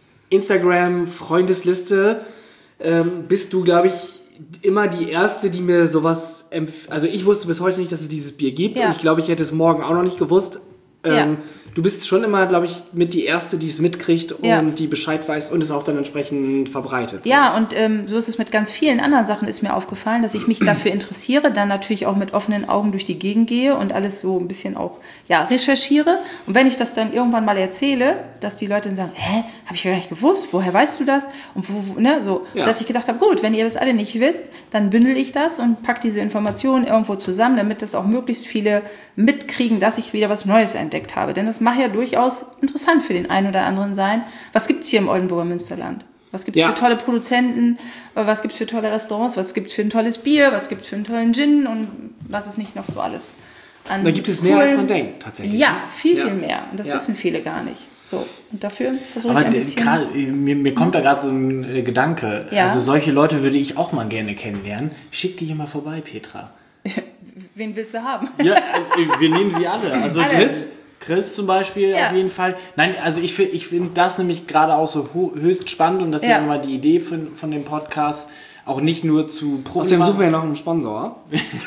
Instagram-Freundesliste, ähm, bist du, glaube ich, immer die Erste, die mir sowas empf... Also ich wusste bis heute nicht, dass es dieses Bier gibt Ja. und ich glaube, ich hätte es morgen auch noch nicht gewusst. Ähm, Ja. Du bist schon immer, glaube ich, mit die Erste, die es mitkriegt und Ja. die Bescheid weiß und es auch dann entsprechend verbreitet. So. Ja, und ähm, so ist es mit ganz vielen anderen Sachen, ist mir aufgefallen, dass ich mich dafür interessiere, dann natürlich auch mit offenen Augen durch die Gegend gehe und alles so ein bisschen auch ja, recherchiere. Und wenn ich das dann irgendwann mal erzähle, dass die Leute dann sagen, hä, habe ich gar nicht gewusst, woher weißt du das? Und wo, wo ne, so, Ja. dass ich gedacht habe, gut, wenn ihr das alle nicht wisst, dann bündel ich das und pack diese Informationen irgendwo zusammen, damit das auch möglichst viele mitkriegen, dass ich wieder was Neues entdeckt habe. Denn das mag ja durchaus interessant für den einen oder anderen sein. Was gibt es hier im Oldenburger Münsterland? Was gibt es Ja. für tolle Produzenten? Was gibt es für tolle Restaurants? Was gibt es für ein tolles Bier? Was gibt es für einen tollen Gin? Und was ist nicht noch so alles an Da gibt es mehr, coolen- als man denkt, tatsächlich. Ja, viel, Ja. viel mehr. Und das Ja. wissen viele gar nicht. So, und dafür versuche ich Aber ein d- bisschen... grad, mir, mir kommt da gerade so ein äh, Gedanke. Ja. Also solche Leute würde ich auch mal gerne kennenlernen. Schick die hier mal vorbei, Petra. Wen willst du haben? Ja, also, äh, wir nehmen sie alle. Also Alle. Chris, Chris zum Beispiel Ja. auf jeden Fall. Nein, also ich, fi- ich finde das nämlich gerade auch so ho- höchst spannend und das ist Ja. ja immer die Idee von, von dem Podcast, auch nicht nur zu Außerdem suchen wir ja noch einen Sponsor.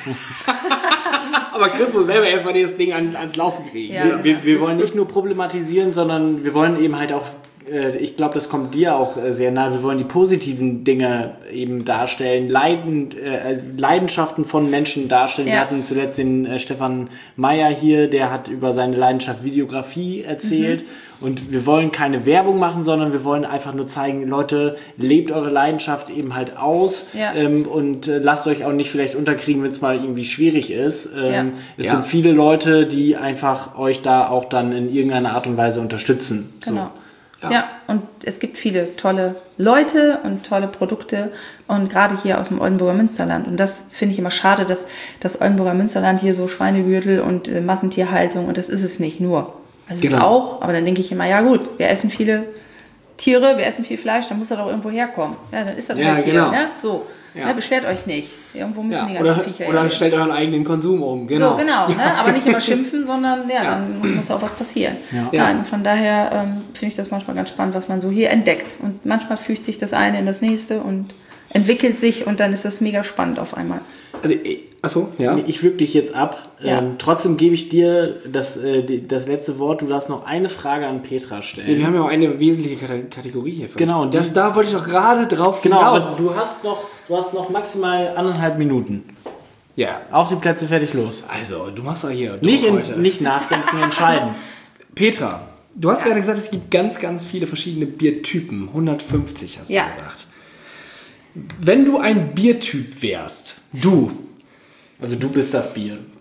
Aber Chris muss selber erstmal das Ding an, ans Laufen kriegen. Ja. wir, wir, wir wollen nicht nur problematisieren, sondern wir wollen eben halt auch, äh, ich glaube, das kommt dir auch äh, sehr nahe, wir wollen die positiven Dinge eben darstellen, Leiden, äh, Leidenschaften von Menschen darstellen. Ja. Wir hatten zuletzt den äh, Stefan Meyer hier, der hat über seine Leidenschaft Videografie erzählt. Mhm. Und wir wollen keine Werbung machen, sondern wir wollen einfach nur zeigen, Leute, lebt eure Leidenschaft eben halt aus Ja. ähm, und äh, lasst euch auch nicht vielleicht unterkriegen, wenn es mal irgendwie schwierig ist. Ähm, Ja. Es Ja. sind viele Leute, die einfach euch da auch dann in irgendeiner Art und Weise unterstützen. Genau. Ja. Ja. und es gibt viele tolle Leute und tolle Produkte und gerade hier aus dem Oldenburger Münsterland. Und das finde ich immer schade, dass das Oldenburger Münsterland hier so Schweinegürtel und äh, Massentierhaltung und das ist es nicht nur. Also es ist Genau. auch, aber dann denke ich immer, ja gut, wir essen viele Tiere, wir essen viel Fleisch, dann muss er doch irgendwo herkommen. Ja, dann ist das Ja, halt hier. genau. Ne? So, Ja. ne, beschwert euch nicht. Irgendwo müssen Ja. die ganzen Oder, Viecher oder her. stellt euren eigenen Konsum um. Genau. So, genau, ne? Aber nicht immer schimpfen, sondern ja, Ja. dann muss auch was passieren. Ja. Ja. Nein, von daher ähm, finde ich das manchmal ganz spannend, was man so hier entdeckt. Und manchmal fügt sich das eine in das nächste und entwickelt sich und dann ist das mega spannend auf einmal. Also, ich- achso, ja. Nee, ich würge dich jetzt ab. Ja. Ähm, trotzdem gebe ich dir das, äh, die, das letzte Wort. Du darfst noch eine Frage an Petra stellen. Wir haben ja auch eine wesentliche Kate- Kategorie hier. Für Genau, euch. Das, die- da wollte ich auch gerade drauf Genau, aber hinaus. du hast noch, du hast noch maximal anderthalb Minuten. Ja. Auf die Plätze, fertig, los. Also, du machst doch hier. Nicht, Druck in, heute. nicht nachdenken, entscheiden. Petra, du hast gerade gesagt, es gibt ganz, ganz viele verschiedene Biertypen. hundertfünfzig hast Ja. du gesagt. Wenn du ein Biertyp wärst, du, Also du bist das Bier.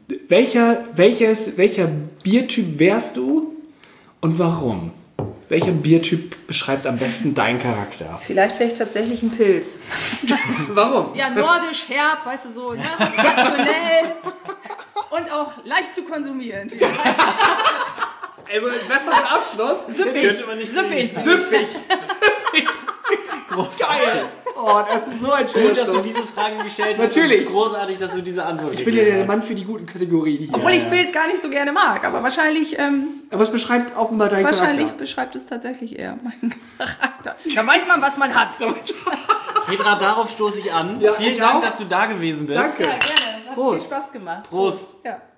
welcher, welches, welcher Biertyp wärst du und warum? Welcher Biertyp beschreibt am besten deinen Charakter? Vielleicht wäre ich tatsächlich ein Pilz. Warum? Ja, nordisch, herb, weißt du, so, ne? Rationell und auch leicht zu konsumieren. Also einen besseren Abschluss Süffig, könnte man nicht süffig. Süffig. Süffig. Großartig. Geil. Oh, das ist so ein schöner Gut, dass du Schluss. diese Fragen gestellt hast. Natürlich. Großartig, dass du diese Antwort Ich bin ja gegeben der hast. Mann für die guten Kategorien hier. Obwohl ich Pilz gar nicht so gerne mag, aber wahrscheinlich, ähm, Aber es beschreibt offenbar deinen wahrscheinlich Charakter. beschreibt es tatsächlich eher meinen Charakter. Da weiß man, was man hat. Petra, darauf stoße ich an. Ja, Vielen ich Dank, auch. dass du da gewesen bist. Danke. Ja, gerne. Hat Prost. viel Spaß gemacht. Prost. Ja.